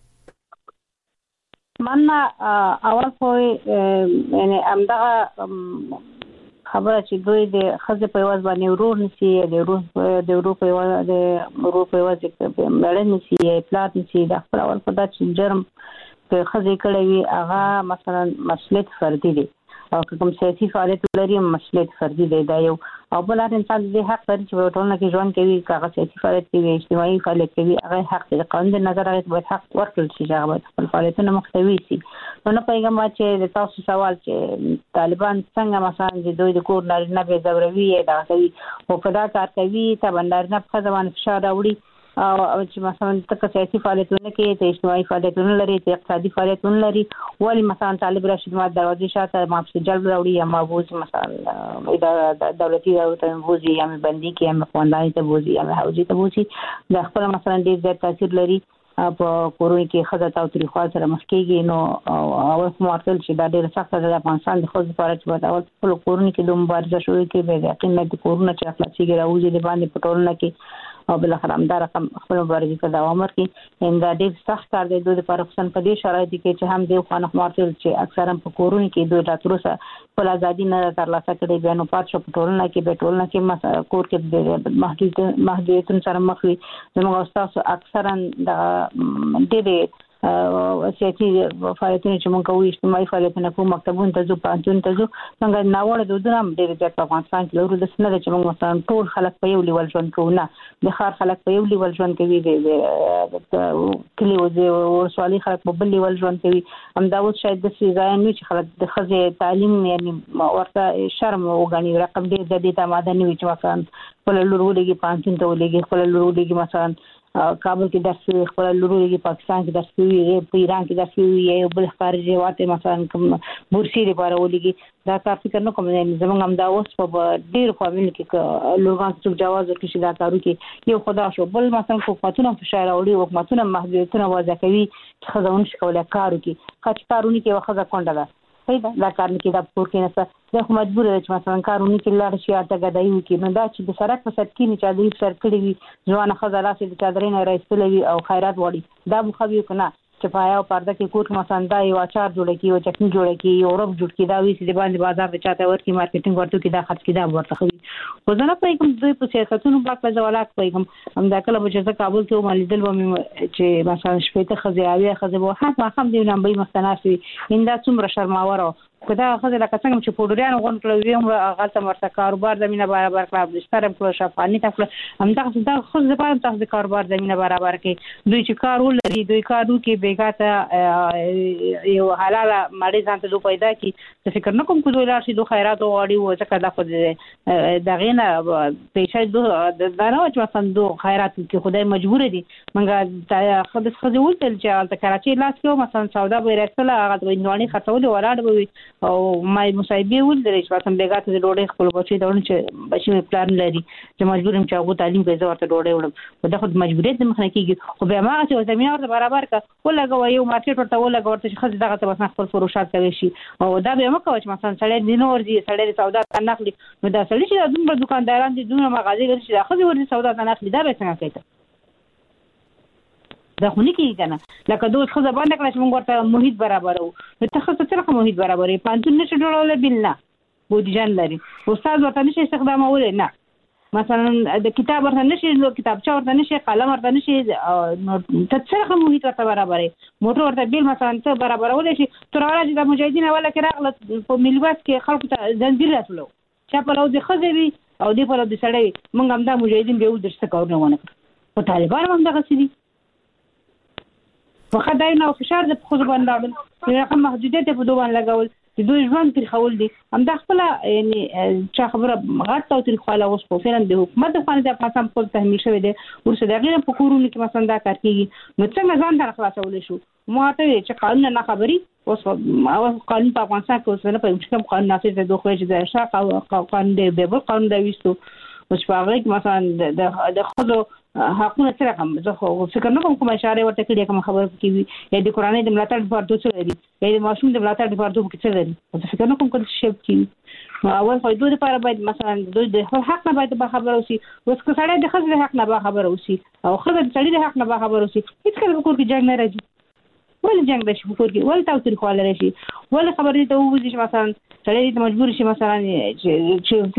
منه اول خو یعنی امدغه خبره چې دوی د خزه په واز باندې ورور نسی د ورور د ورور په واز د ورور په واز کې مړ نسی پلات نسی د خپل اول په داسې جرم په خزه کړي وي هغه مثلا مسؤلیت فردي دی او کوم سیاسي فعالیت لري مسؤلیت فردي دی دا یو او بل انسان دې حق لري چې په ټولنه کې ژوند کوي کاغه سیاسي فعالیت کوي اجتماعي فعالیت کوي هغه حق دی قانون د نظر هغه به حق ورکړل شي چې هغه خپل فعالیتونه مختوي شي. نو په پیغام چې تاسو سوال چې طالبان څنګه مثلا د دوی د کور نارینه به زبروي دا کوي او کدا کار کوي ته بندرنه په ځوان فشار راوړي او چې مثلا تک سیاسي فعالیتونه کوي ته اجتماعي فعالیتونه لري ته اقتصادي فعالیتونه لري ولی مثلا طالب راشد ما دروازې شاته مافي جلب راوړي یا مابوز مثلا اداره دولتي او تنظیمي یا بندي کې یا خوانداني ته بوزي یا حوزي ته بوزي د خپل مثلا ډېر زیات تاثیر لري په کورونو کې خزه او تاریخوال سره مخ کېږي. نو اول معتل چې دا ډېر سخت د افغانستان د خو لپاره چې په اول خپل کورونو کې د مبارزه شوې کې به یقین نه د کورونو چې اخلاصي راوځي د باندې په ټولنه کې او بل اخر همدار رقم خپل مبارزه ته دوام ورکړي. ان دا ډېر سخت کار دی دوی لپاره خصوصا په دې شرایط کې چې هم د خانه معتل چې اکثرا په کورونو کې دوی راتروسه په ازادي نه ترلاسه کړي بیا نو پات شو په ټولنه کې به ټولنه کې کور کې محدود محدودیتونه سره مخ وي. زموږ استاد اکثرا د ډېر سیاسي فعالیتونه چې موږ کوو اجتماعي فعالیتونه کوو مکتبونو ته ځو پانتون ته ځو څنګه ناوړه دودونه هم ډېر زیات په افغانستان کې لرو د سنره چې موږ مثلا ټول خلک په یو لیول ژوند کوو نه د ښار خلک په یو لیول ژوند کوي د کلی او سوالي خلک په بل لیول ژوند کوي همدا اوس شاید د سیزاین چې خلک د خزه تعلیم یعنی ورته شرم وګڼي رقم ډېر د دې تماده نه وي چې مثلا په لورولېږي پانتون ته ولېږي په لورولېږي مثلا کابل کې درس وی خپل لوري پاکستان کې درس وی په ایران کې درس وی یو بل خارجي واته مثلا کوم بورسي لپاره ولګي دا کار فکر نه کوم زمونږ هم دا اوس په ډیر فامیل کې لوګان څخه جواز ورکړي چې دا کارو کې یو خدا شو بل مثلا حکومتونه فشار راوړي حکومتونه محدودیتونه وضع کوي چې خزون شکوله کارو کې خاص کارونه کې وخت کونډه ده پیدا دا کار کې دا پور کې نه څه خو مجبور دی چې مثلا کارونه کې لاړ شي اته غدایو کې نو دا چې د سرک په سر کې نه چا دې سر کړی وي ځوان خزه راسي د چادرې نه راځي او خیرات وړي دا مخ وی کنه چې پایا او پرده کې کوټ مثلا دا یو اچار جوړ کی او چټنی جوړ کی یو رب جوړ کی دا وی چې باندې بازار ته چاته ورکی مارکیټینګ ورته کی دا خرڅ کی دا ورته خوي خو ځنه په کوم دوی په سیاستونو باندې په ځوالات پیغام هم دا کله چې کابل کې مال دل و چې مثلا شپې ته خزیاوي خزه وه ما هم دی نمبر مستناسي انده څومره شرماوره کدا خزه لکه څنګه چې پودریان غون کړو یم غلطه مرته کاروبار زمينه برابر کړه د سترم کړو شفاني تاسو هم دا خزه خزه په تاسو د کاروبار زمينه برابر کې دوی چې کار ولري دوی کارو کې بیګاته یو حلاله مړی ځانته دوه پیدا کی څه فکر نه کوم کوی لارشي دوه خیرات وغاړي و ځکه دا خو د غینه پیسې دوه د دانو چې مثلا دوه خیرات کې خدای مجبور دي منګه خدای خزه ولتل چې د کراچي لاس کې مثلا سودا به رسله هغه د وینواني خرڅول ولاړ وي او مای مصايبه ول درې چې مثلا بیګاته د ډوډۍ خپل بچي دونه چې بچي پلان لري چې مجبور یم چې هغه تعلیم کوي زه ورته ډوډۍ وړم دا خو مجبوریت د مخنه کیږي خو بیا ما چې زمينه ورته برابر کا ولګو یو مارکیټ ورته ولګو ورته چې خځه دغه ته مثلا خپل فروشات کوي شي او دا به مکو چې مثلا سړی دینه ورځي سړی سودا تنخلي نو دا سړی چې دومره دکانداران دي دومره مغازې لري چې خځه ورځي سودا تنخلي دا به څنګه کوي دا خو نه کیږي کنه لکه دوی خو ځبان کړل چې موږ ورته محیط برابرو نو ته خو څه رقم محیط برابرې پانتون نشي جوړول بل نه بودیجان لري استاد ورته نشي استخدامول نه مثلا د کتاب ورته نشي نو کتابچه ورته نشي قلم ورته نشي نو ته څه رقم محیط ورته برابرې موټر ورته بل مثلا ته برابرول شي تر هغه چې د مجاهدین ولا کې راغله په مليواس کې خلکو ته زنجیر راتلو چې په لو د خزوي او دی په لو د سړی موږ هم د مجاهدین به ودرسته کارونه ونه په طالبان هم دغه سړي فقط دا نه فشار د خو باندې راغل هغه محدودیت په دوه باندې لګول د دوی ژوند پر خول دي هم دا خپل یعنی چې خبره غټ او تاریخ والا اوس په فعلا د حکومت د خانه د افغانستان په تحمیل شوی دی ورسره د غیر په کورونو کې مثلا دا کار کیږي نو څنګه ځان ته خلاصول شو مو ته چې قانون نه خبري اوس قانون په افغانستان کې اوس نه په کوم قانون نافذ دی دوه چې د شاق قانون دی به قانون دی وستو اوس په هغه کې مثلا د د خلکو حقونه سره کوم زه خو فکر نه کوم کوم اشاره ورته کړی کوم خبره کوي یا د قرآني د ملاتړ لپاره دوه څه لري یا د ماشوم د ملاتړ لپاره دوه څه لري زه فکر نه کوم کوم څه کوي اول خو دوی لپاره باید مثلا دوی د حق نه باید به خبره اوسي اوس که سړی د خزر حق نه به خبره اوسي او خزر د سړي د حق نه به خبره اوسي هیڅ کله کور کې جنگ نه راځي ول جنگ د شي کور کې ول تاوتریخواله راشي ول خبرې ته وځي چې مثلا سړی ته مجبور شي مثلا چې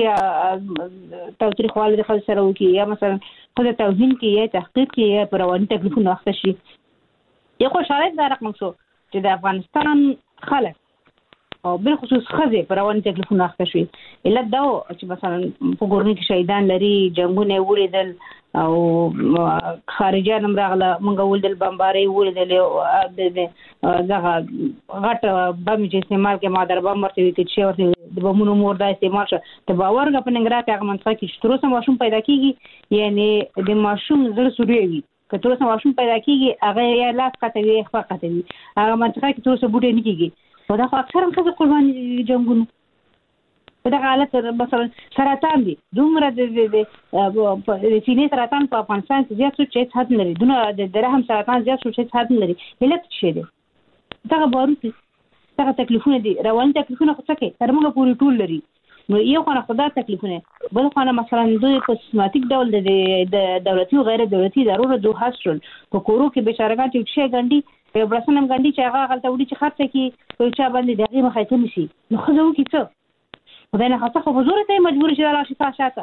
فزیکی تاوتریخواله د خزر سره وکي یا مثلا خو د توهین کې یا تحقیق کې یا پر رواني تکلیفونه واخته شي یو خو شرایط دا رقم شو چې د افغانستان خلک او بل خصوص خزه پر رواني تکلیفونه واخته شي علت دا چې مثلا په ګورني کې شهیدان لري جنگونه ولیدل او خارجيان هم راغله مونږ ولدل بمباري ولدل د دغه غټ بم چې استعمال کې مادر بم ورته وي چې ورته د بمونو مور دا استعمال شو ته باور غو په ننګرهار کې هغه منځ کې چې تر ماشوم پیدا کیږي یعنی د ماشوم زړه سوري وي که تر ماشوم پیدا کیږي هغه یا لاس قطوي خپل قطوي هغه منځ کې تر څو بوټي نه کیږي په دا خو اکثر هم خزه قرباني جنگونو په دا حالت مثلا سرطان دي دومره د سینې سرطان په افغانستان کې زیات څه چې حد لري دونه د رحم سرطان زیات څه چې حد لري علت څه دی دا باروتي دا تکلیفونه دي رواني تکلیفونه خو څه کې تر موږ پوری ټول لري نو یو خو نه خدا تکلیفونه بل خو نه مثلا دوی په سیستماتیک ډول د دولتي او غیر دولتي ادارو د هاسترل په کورو کې بشارګان چې شي ګنډي یو برسنم ګنډي چې هغه غلطه وړي چې خرڅه کې په چا باندې دغه مخایته نشي نو خو زه وکړم خدای نه خاصه خو حضور ته مجبور شي راشي فاشاته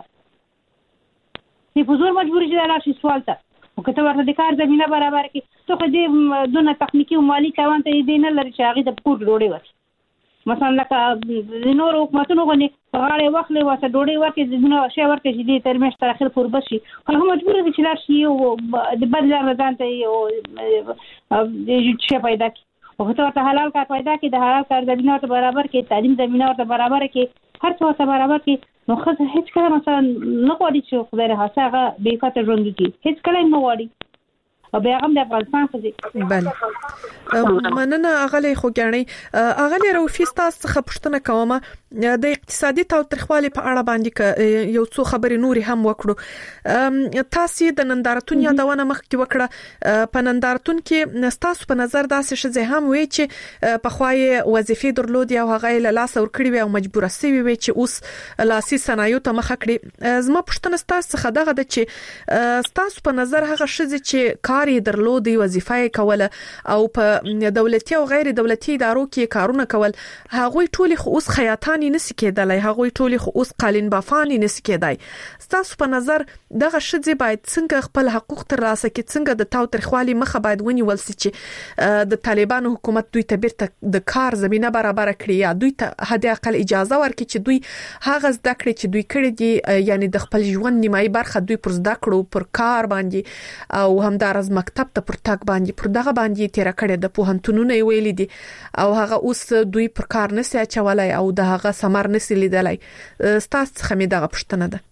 چې حضور مجبور شي راشي سوال ته او کته ورته د کار زمينه برابر کی ته خو دې دونه تخنیکی او مالی توان ته دې نه لري چې هغه د پور ډوړې وي مثلا لکه د نور حکومتونو غني غاړې وخلې واسه ډوړې ورکې د دونه شی ورکې چې دې ترمنځ تر اخر پور بشي خو هم مجبور دي چې راشي او د بدل رضان ته او د شی پیدا کی او ته ورته حلال کار پیدا کی د حلال کار زمينه ته برابر کی تعلیم زمينه ته برابر کی هر څه ته برابر کی نو خزه هیڅ کله مثلا نه غواړي چې خدای راځه هغه به کاته ژوند کی هیڅ کله نه غواړي او بیا هم د افغانستان خزه بله مننه اغلی خو ګڼي اغلی روفي تاسو څخه پوښتنه کوم د اقتصادي تاوتریخوالي په اړه باندې یو څو خبرې نوري هم وکړو تاسو د نندارتون یادونه مخکې وکړه په نندارتون کې تاسو په نظر داسې شې هم وی چې په خوای وظیفې درلودي او هغه له لاس ورکړي وي او مجبور سوي وي چې اوس لاسي صنایع ته مخ کړي زما پوښتنه تاسو څخه دغه د چې تاسو په نظر هغه شې چې کار درلودي وظیفه کوله او په دولتي او غیر دولتي ادارو کې کارونه کول هغه ټول خو اوس خیاطانی نس کېدلای هغه ټول خو اوس قالین بافانی نس کېدای تاسو په نظر دغه شې باید څنګه خپل حقوق ترلاسه کړي څنګه د تاوتریخوالي مخه باید ونیول شي چې د طالبانو حکومت دوی ته بیرته د کار زمينه برابر کړي یا دوی ته هدا اقل اجازه ورکړي چې دوی هغه زده کړي چې دوی کړي دي یعنی د خپل ژوند نیمایي برخه دوی پر زده کړو پر کار باندې او همدارز مکتب ته پر تاک باندې پر دغه باندې تیر کړي د پوهنتونونو ویلي دي او هغه اوس دوی پر کار نسي اچولای او د هغه ثمر نسي لیدلای ستاسو څخه مې دغه پوښتنه ده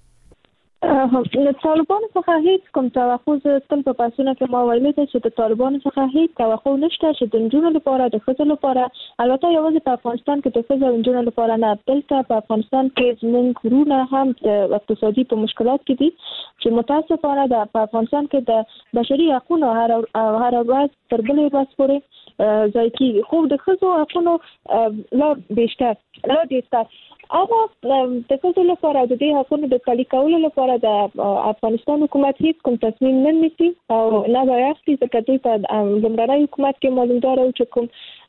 له طالبانو څخه هیڅ کوم توقع تل په پاسونه کې ما ویلي چې د طالبانو څخه هیڅ توقع نشته چې د نجونو لپاره د ښځو لپاره البته یوازې په افغانستان کې د ښځو او نجونو لپاره نه بلکې په افغانستان کې زموږ ورونه هم د اقتصادي په مشکلات کې دي چې متاسفانه د افغانستان کې د بشري حقوقو هر هر ورځ تر بلې ورځ پورې ځای کې خو د ښځو حقوقو لا بیشتر لا ډېر اما د ښځو لپاره د دې حقوقو د پلي کولو لپاره د افغانستان حکومت هیڅ کوم تصمیم نه نیسي او نه وایي چې د دوی په لومړني حکومت کې معلومدار او چې کوم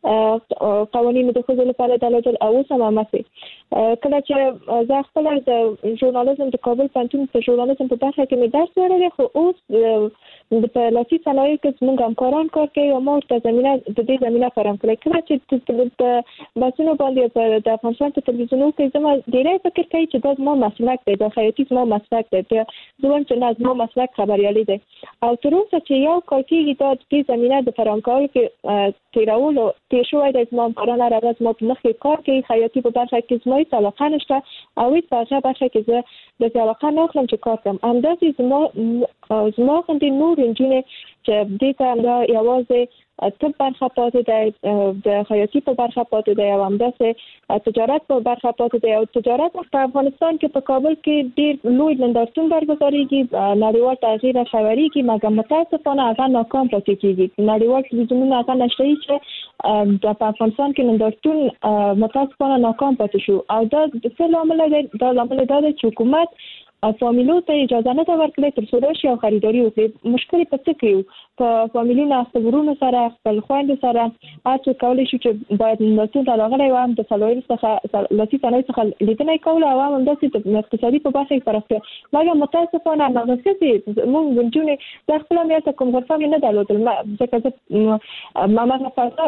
قوانینو د خځو لپاره درلودل او سمامه سي کله چې زه خپل د ژورنالیزم د کابل پوهنتون په ژورنالیزم په برخه کې مې درس ویلی خو اوس د لاسي صنایعو کې زموږ همکاران کار کوي او ما ورته زمینه د دې زمینه فراهم کړې کله چې په باسونو باندې په د افغانستان په تلویزیونونو کې زما ډېری فکر کوي چې دا زما مسلک دی د خیاطي زما مسلک دی زه وایم چې نه زما مسلک خبریالي دی او تر اوسه چې یو کال کېږي دا د دې زمینه د فراهم کولو کې تیرولو تیر شوی دی زما همکاران هره ورځ زما په مخ کې کار کوي خیاطي په برخه کې زما هېڅ علاقه نشته او هېڅ په هغه برخه کې زه داسې علاقه نه اخلم چې کار کړم همداسې زما زما غوندې نور نجونې چې دې ته یوازې طب برخه پاتې دی د خیاطي په برخه پاتې دی او همداسې تجارت په برخه پاتې دی او تجارت په افغانستان کې په کابل کې ډېر لوی نندارتون برګزارېږي نړیوال تغییر خبرېږي مګر متاسفانه هغه ناکام پاتې کېږي نړیوال تلویزیونونه هغه نشته چې د افغانستان کې نندارتون متاسفانه ناکام پاتې شو او دا د څه لامل دی دا لامل دا دی چې حکومت فامیلو ته اجازه نه ده ورکړې تر څو راشي او خریداري وکړي مشکل په څه کې په فامیلونو خپل ورونو سره خپل خویندو سره هڅه کولی شو چې باید نندارتون ته راغلی وای د څلورو څخه لاسي صنایعو څخه لیدنه کوله او همداسې د اقتصادي په برخه کې پراختیا مګر متاسفانه همغسې موږ نجونې دا خپله مې هلته کوم غرفه مې نه درلودل ځکه زه هماغه فضا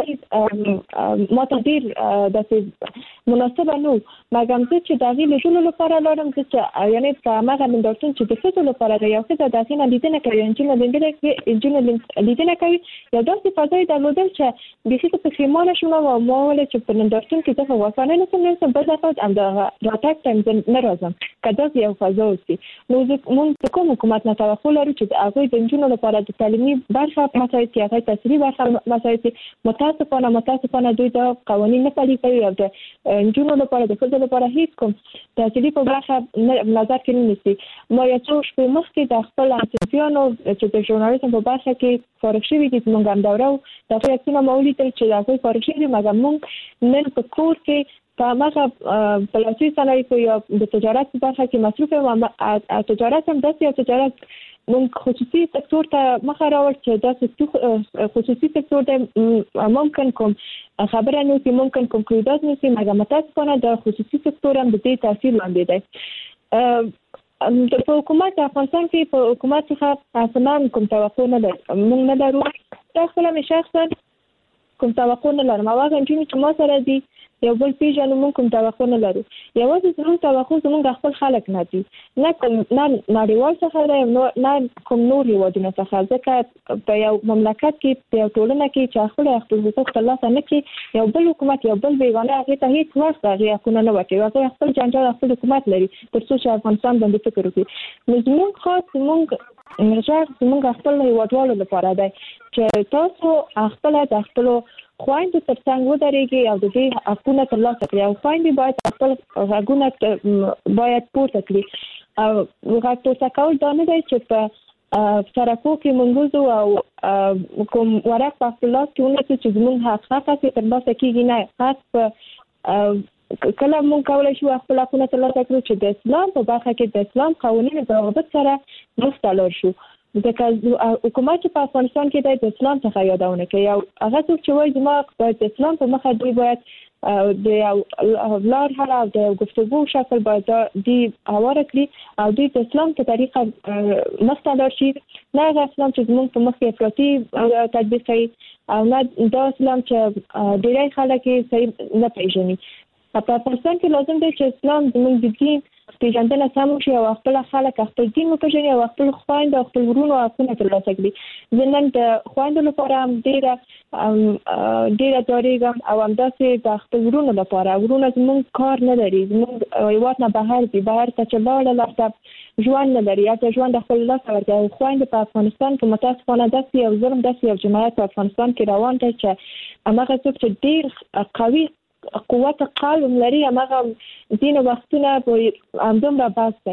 ما ته ډېر داسې مناسبه نه و مګر زه چې د هغې لیدلو لپاره لاړم زه چې یعنې په هماغه نندارتون چې د ښځو لپاره دی یو ښځه د هغې نه لیدنه کوي نجونې لیدنه کوي یو داسې فضا یې درلودل چې بیخي زه پښیمانه شوم او ما وویل چې په نندارتون کې زه په وفانه نشم نرسم بل دفعه همدغه راتګ ته زه نه راځم که داسې یو فضا اوسي نو موږ د کوم حکومت نه توقع لرو چې د هغوی د نجونو لپاره د تعلیمي برخه مساعد کړي هغوی تحصیلي برخه مساعد کړي متاسفانه متاسفانه دوی دا قوانین نه پلي کوي او د نجونو لپاره د ښځو لپاره هیڅ کوم تحصیلي په برخه نظر کې نه نیسي ما یو څو شپې مخکې د خپل همصنفیانو چې د ژورنالیزم په برخه کې فارغ شوي دي زموږ همدوره وو د هغوی عکسونه مو ولیدل چې د هغوی فارغ شوي دي مګر موږ نن په کور کې په هماغه په لاسي صنایعو یا د تجارت په برخه کې مصروف یم تجارت هم داسې یو تجارت موږ خصوصي سکتور ته مخه راوړ چې داسې خصوصي سکتور ته ممکن کوم خبره نه وي ممکن کوم قرارداد نه وي مګر متاسفانه د خصوصي سکتور هم د دې تاثیر لاندې دی په حکومت افغانستان کې په حکومت څخه اصلا کوم توقع نه لري موږ نه لرو دا خپله مې شخصا کوم توقع نه لرم او هغه نجونې چې ما سره دي یو بل پیژنو موږ کوم توقع نه لرو یوازې زموږ توقع زموږ خپل خلک نه دي نه کوم نه نړیوال څخه دی نه کوم نور هېوادونه څخه ځکه په یو مملکت کې په یو ټولنه کې چې خپل خپل حقوق ترلاسه نه کړي یو بل حکومت یو بل بیګانه هغې ته هېڅ وخت هغې حقونه نه ورکوي هغوی خپل جنجال خپل حکومت لري تر څو چې افغانستان باندې فکر وکړي نو زموږ خاص زموږ غږ زموږ خپل هېوادوالو لپاره دی چې تاسو خپله د خپلو خویندو تر څنګ ودرېږي او د دې حقونه ترلاسه کړي او خویندې باید خپل غږونه باید پورته کړي او غږ پورته کول دا نه دی چې په سرکو کې منګوزو او کوم ورق په خپل لاس کې ونیسو چې زموږ حق حق هسې ترلاسه کېږي نه حق په کله موږ کولی شو خپل حقونه ترلاسه کړو چې د اسلام په برخه کې د اسلام قوانینو ضوابط سره مخته لاړ شو ځکه حکومت چې په افغانستان کې دی د اسلام څخه یادونه کوي او هغه څوک چې وایي زما باید د اسلام په مخه دوی باید د یو لار حل او د گفتگو شکل باید دوی هواره کړي او دوی د اسلام په طریقه مخته لاړ شي نه هغه اسلام چې زموږ په مخ کې افراطي تطبیق کوي او نه دا اسلام چې ډېری خلک یې صحیح نه پېژني په افغانستان کې لازم دی چې اسلام زموږ د دین پیژندنه سم وشي او خپل خلک خپل دین وپېژني او خپل خویندو او خپل ورونو حقونه ترلاسه کړي زه نن د خویندو لپاره هم ډېره ډېره ډارېږم او همداسې د خپل ورونو لپاره ورونه زموږ کار نه لري زموږ هېواد نه بهر دي بهر ته چې لاړل هلته ژوند نه لري هلته ژوند د خپل لاسه ورکوي او خویندې په افغانستان کې متاسفانه داسې یو ظلم داسې یو جنایت په افغانستان کې روان دی چې هماغه څوک چې ډېر قوي قوت قلب لري هماغه ځینې وختونه همدومره بس دی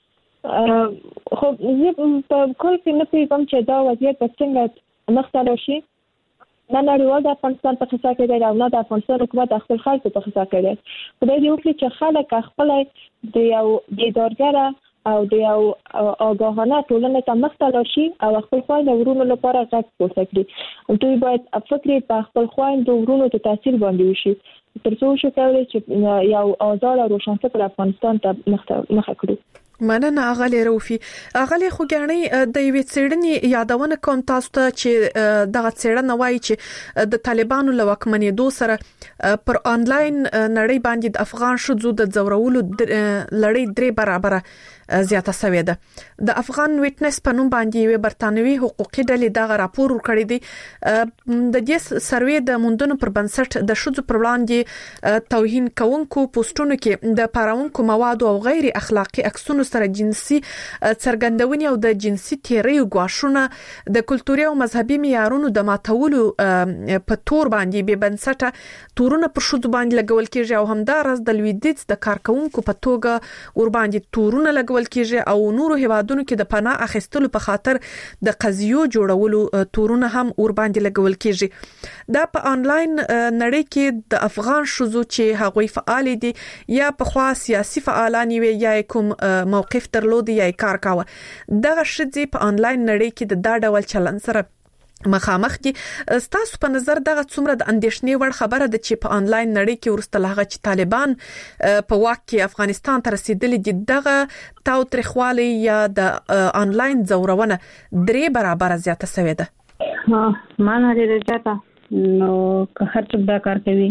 خو زه په کل کې نه پوهېږم چې دا وضعیت به څنګه مخته راشي نه نړیوال د افغانستان په خصه کې دی او نه د افغانستان حکومت د خپل خلکو په خصه کې دی خدای دې وکړي چې خلک خپله د یو بیدارګره او د یو آگاهانه ټولنې ته مخته لاړ شي او خپل خویندو ورونو لپاره غږ پورته کړي. دوی باید فکر په خپل خویندو ورونو ته تاثیر باندې وشي تر څو شي کولای چې یو آزاد او روښانفکر افغانستان ته مخه کړو. مننه اغلی روفي. اغلی خوګانی د یوې څېړنې یادونه کوم تاسو ته چې دغه څېړنه وایي چې د طالبانو له واکمنېدو سره پر انلاین نړۍ باندې د افغان شذو د ځورولو لړۍ درې برابره زیاته شوې ده. د افغان ویټنس په نوم باندې یو برتانوي حقوقي ډلې دغه راپور ورکړی دی. د دې سروې د موندنو پر بنسټ د شذو پر وړاندې توهین کوونکو پوسټونو کې د پاراونکو مواد او غیر اخلاقی عکسونو سره جنسي څرګندونې او د جنسي تیریو غواښونه د کلتوري او مذهبي معیارونو د ماتولو په تور باندې به بنسټه تورونه پر شذو باندې لګول کېږي او همدارس د لویدیځ د کارکونکو په توګه ور باندې تورونه لګول کېږي او نورو هیوادونو کې د پناه اخیستلو په خاطر د قضیو جوړولو تورونه هم ور باندې لګول کېږي. دا په انلاین نړۍ کې د افغان شذو چې هغوی فعال دي یا په خوا سیاسي فعالان وي یا کوم موقف درلودي یا کار کاوه دغه شذې په انلاین نړۍ کې د دا ډول چلن سره مخامخ دي. ستاسو په نظر دغه څومره د اندېښنې وړ خبره ده چې په انلاین نړۍ کې ورسته هغه چې طالبان په واک کې افغانستان ته رسیدلي دي دغه تاوتریخوالی یا د انلاین ځورونه درې برابر زیاته شوې ده؟ ها معنا لري زیاته نو که هر څه دا کار کوي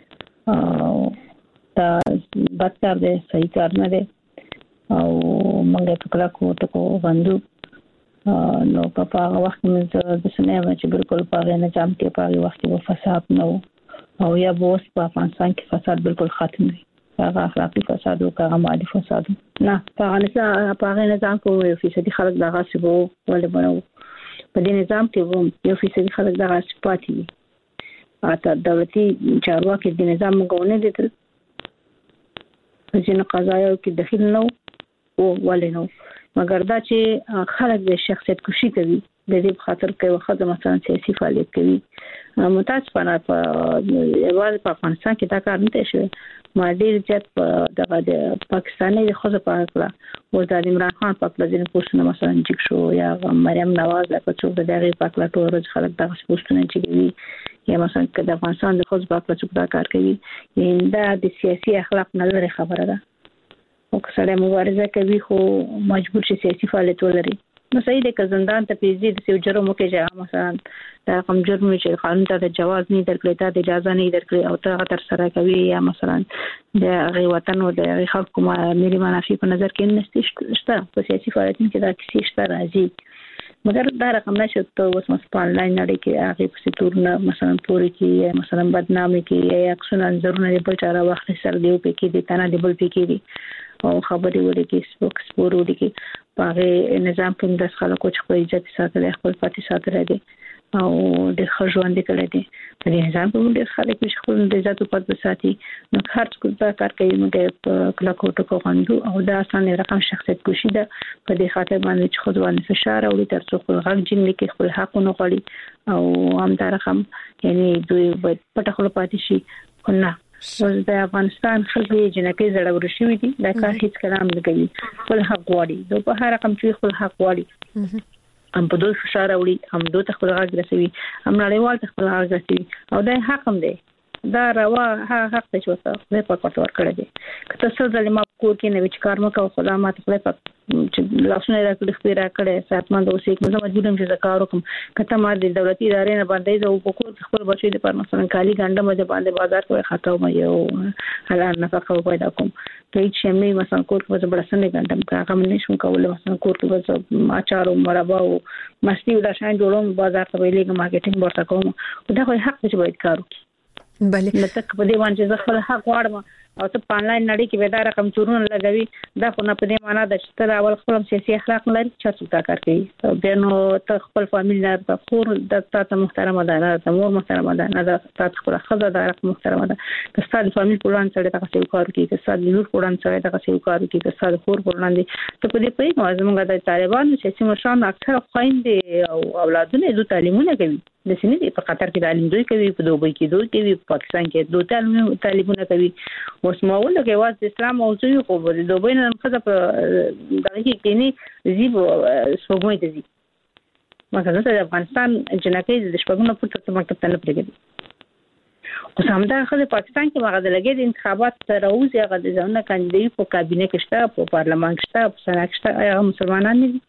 او دا بدتر دی صحیح کار نه دی او موږ په کلا کو ته کو باندې نو په هغه وخت کې د سنیما چې بالکل په هغه نظام کې په هغه وخت کې فساد نه او یا بوس په افغانستان کې فساد بالکل ختم دی. هغه اخلاقی فساد او هغه مادي فساد نه په هغه په هغه نظام کې یو فیصدي خلک دغه سبو ولې بنو په دې نظام کې یو فیصدي خلک دغه سپاتي اته دولتي چارواکي د نظام مګونه دي تل ځینې قضایا کې دخیل نه او ولې نو مګر دا چې خلک د شخصیت کشي کوي د دې خاطر کوي خو د مثلا سیاسي فعالیت کوي متاسفانه په یوازې په افغانستان کې دا کار نه شوی. ما ډیر زیات د پاکستاني د خوځ په اړه او د عمران خان په اړه ځینې پوښتنه مثلا چې شو یا مریم نواز د پڅو د دغه په اړه ټول خلک دغه پوښتنه کوي یا مثلا د افغانستان د خوځ په اړه څه دا کار کوي دا د سیاسي اخلاق نه لري خبره ده او که سره مبارزه کوي خو مجبور شي سیاسي فعالیت ولري. نو صحیح دی که زندان ته پیځي د یو جرم کې مثلا دا کوم جرم چې قانون ته د جواز نه درکړي ته د اجازه نه درکړي او ته تر سره کوي یا مثلا د غي وطن او د خلکو ملي منافع په نظر کې نه شته په سیاسي فعالیت کې دا کیسه شته راځي مګر دا رقم نشو ته اوس مثلا آنلاین نړۍ کې هغه په تورونه مثلا پوري کې مثلا بدنامي کې یا اکسونه انځورونه په چاره وخت سره دی په کې دي تنه دی بل په کې دي او خبرې وړي کې سپوک سپورو دي کې په نظام په داس خلکو چې خپل عزت ساتل خپل پاتې ساتل دي او د خژوند کړي دي په نظام په ډېر خلک چې خپل د عزت په پاتې ساتي نو هر څه دا کار کوي نو د کلا کوټو کو غندو او دا اسانه رقم شخصیت کوشي ده په دې خاطر باندې چې خود باندې فشار او تر څو خپل حق جن کې خپل حق نه غړي او هم دا رقم یعنی دوی په خپل پاتې شي نه د افغانستان خلک جنکې زړور شوي دي دا کار هیڅ کلام نه کوي خپل حق غواړي دوی په هر رقم چې خپل حق غواړي هم په دوی فشار وړي هم دوی خپل حق رسوي هم نړیوال خپل حق رسوي او دا حق هم دی دا روا حق ته چې وسه نه په کوټ ور کړی دی که تاسو ځلې ما کور کې نه وچ کار مکو خدا ما ته خپل چې لاسونه راکړي خپل راکړي ساتمن اوسې کوم مجبورم چې زکار وکم کته ما د دولتي ادارې نه باندې زه په کور خپل بچی د پر مثلا کالی ګنده مده باندې بازار کې خاطو مې یو حلال نفقه پیدا کوم هیڅ شی نه مثلا کور کې بل څه نه ګندم کاغه مې نشم کولای مثلا کور کې اچار او مربا او مستی ولا شان جوړوم بازار ته ویلې مارکیټینګ ورته کوم دا خو حق چې باید کار وکړي بله لکه په دې باندې زه خپل حق غواړم او ته په انلاین نړۍ کې به دا رقم چورونه لګوي دا خو نه په دې معنی ده چې تر اول خپل سیاسي اخلاق لري چې څه تا کار کوي بیا نو ته خپل فامیل نه د خور د تاسو محترمه ده نه د مور محترمه ده نه د تاسو خپل خزه ده محترمه ده که تاسو فامیل پلان سره تاسو یو کار کوي که تاسو لور پلان سره تاسو یو کار کوي که تاسو خور پلان دي ته په دې په موږ د طالبان سیاسي مشران اکثر خويندې او اولادونه د تعلیمونه کوي د سینې په قطر کې تعلیم دوی کوي په دوبۍ کې دوی کوي په پاکستان کې دوی تعلیم تعلیمونه کوي اوس ماول کې واز اسلام او دوی خو د دوبۍ نه خزه په دغه کې کېنی زیب سپوږمۍ ته زی مثلا د افغانستان جنکې د شپږونو پورته مکتب ته نه پرېږدي اوس همدا خزه پاکستان کې هغه د لګي د انتخابات تر اوسه هغه د ځونه کاندیدای په کابینه کې شته په پارلمان کې شته په سنا کې شته هغه مسلمانان دي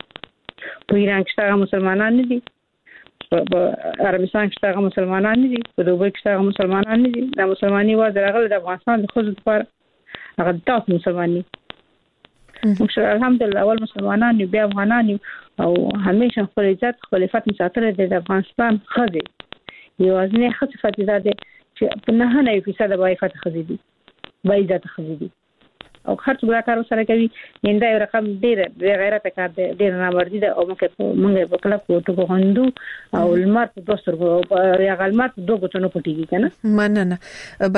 په ایران کې شته مسلمانان دي په عربستان کې شته مسلمانان دي په دوبۍ کې شته مسلمانان دي د مسلمانۍ و درغه د افغانستان د خود لپاره هغه تاسو مسلمانۍ مشر الحمدلله اول مسلمانان بیا افغانان او همیشه خپل عزت خپل عفت مساتره د افغانستان خزي یوازنی خصفت ده چې په نه نه فیصد به عفت خزي دي به عزت خزي دي او خرڅ بلا کار سره کوي نندا یو رقم ډیر غیرت کار دی ډیر نامردی ده او موږ موږ په کله کوټو غوندو او المر په دوستر یا غلمر په دوه غتونو پټیږي کنه مننه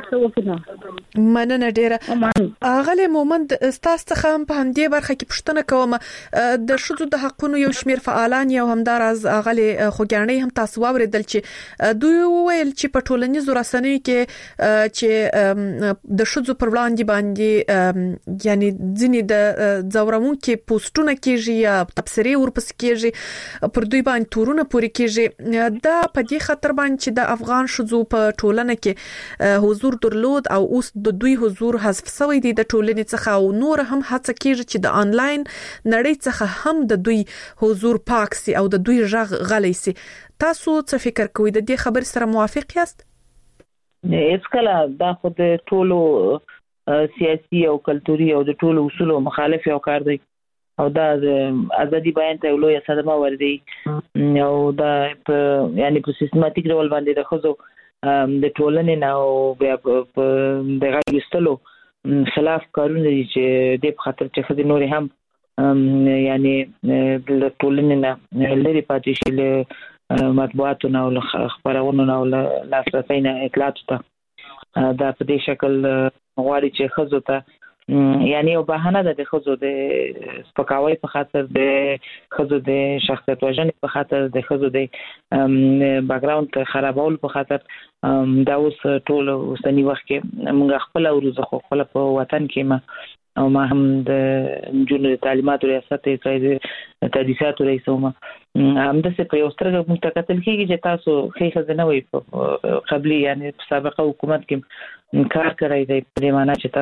بله مننه ډیره اغله مومند استاس څخه په همدې برخه کې پښتنه کوم د شذو د حقونو یو شمیر فعالان یو همدار از اغله خوګانې هم تاسو اوریدل چې دوی ویل چې په ټولنیزو رسنیو کې چې د شذو پر وړاندې باندې یعنی ځینې د زورمون کې پوسټونه کېږي یا تبصرې ورپس کېږي پر دوی باندې تورونه پوري کېږي دا په دې خاطر باندې چې د افغان شذو په ټولنه کې حضور درلود او اوس د دوی حضور حذف شوی دی د ټولنې څخه او نور هم هڅه کېږي چې د انلاین نړۍ څخه هم د دوی حضور پاک سي او د دوی ژغ غلي سي تاسو څه فکر کوئ د دې خبر سره موافق یاست؟ هیڅ کله دا خود ټولو سیاسي او کلتوري او د ټولو اصولو مخالف یو کار دی او دا ازادي بیان ته لوی صدمه وردی او دا یعنی په سیستماتیک ډول باندې د خزو د ټولنې نه او بیا په د غوښتلو خلاف کارونه دي چې د خاطر چې خزي نور هم یعنی د ټولنې نه لري پاتې شي له مطبوعاتو او خبرونو او لاسرسي نه اطلاعات ته دا په دې شکل غواړي چې خزو ته یعنی یو بهانه ده د خزو د سپکاوي په خاطر د خزو د شخصیت وژنې په خاطر د خزو د بیک ګراوند خرابول په خاطر دا اوس ټول اوسنی وخت کې موږ خپل ورزخ خپل په وطن کې ما او ما هم د جنونو تعلیمات ریاست ته تدریسات ریسوم هم د څه په یو سترګه موږ ته کتل کېږي چې تاسو خې خزنه وي په قبلي یعنی په سابقه حکومت کې کار کوي د دې معنی چې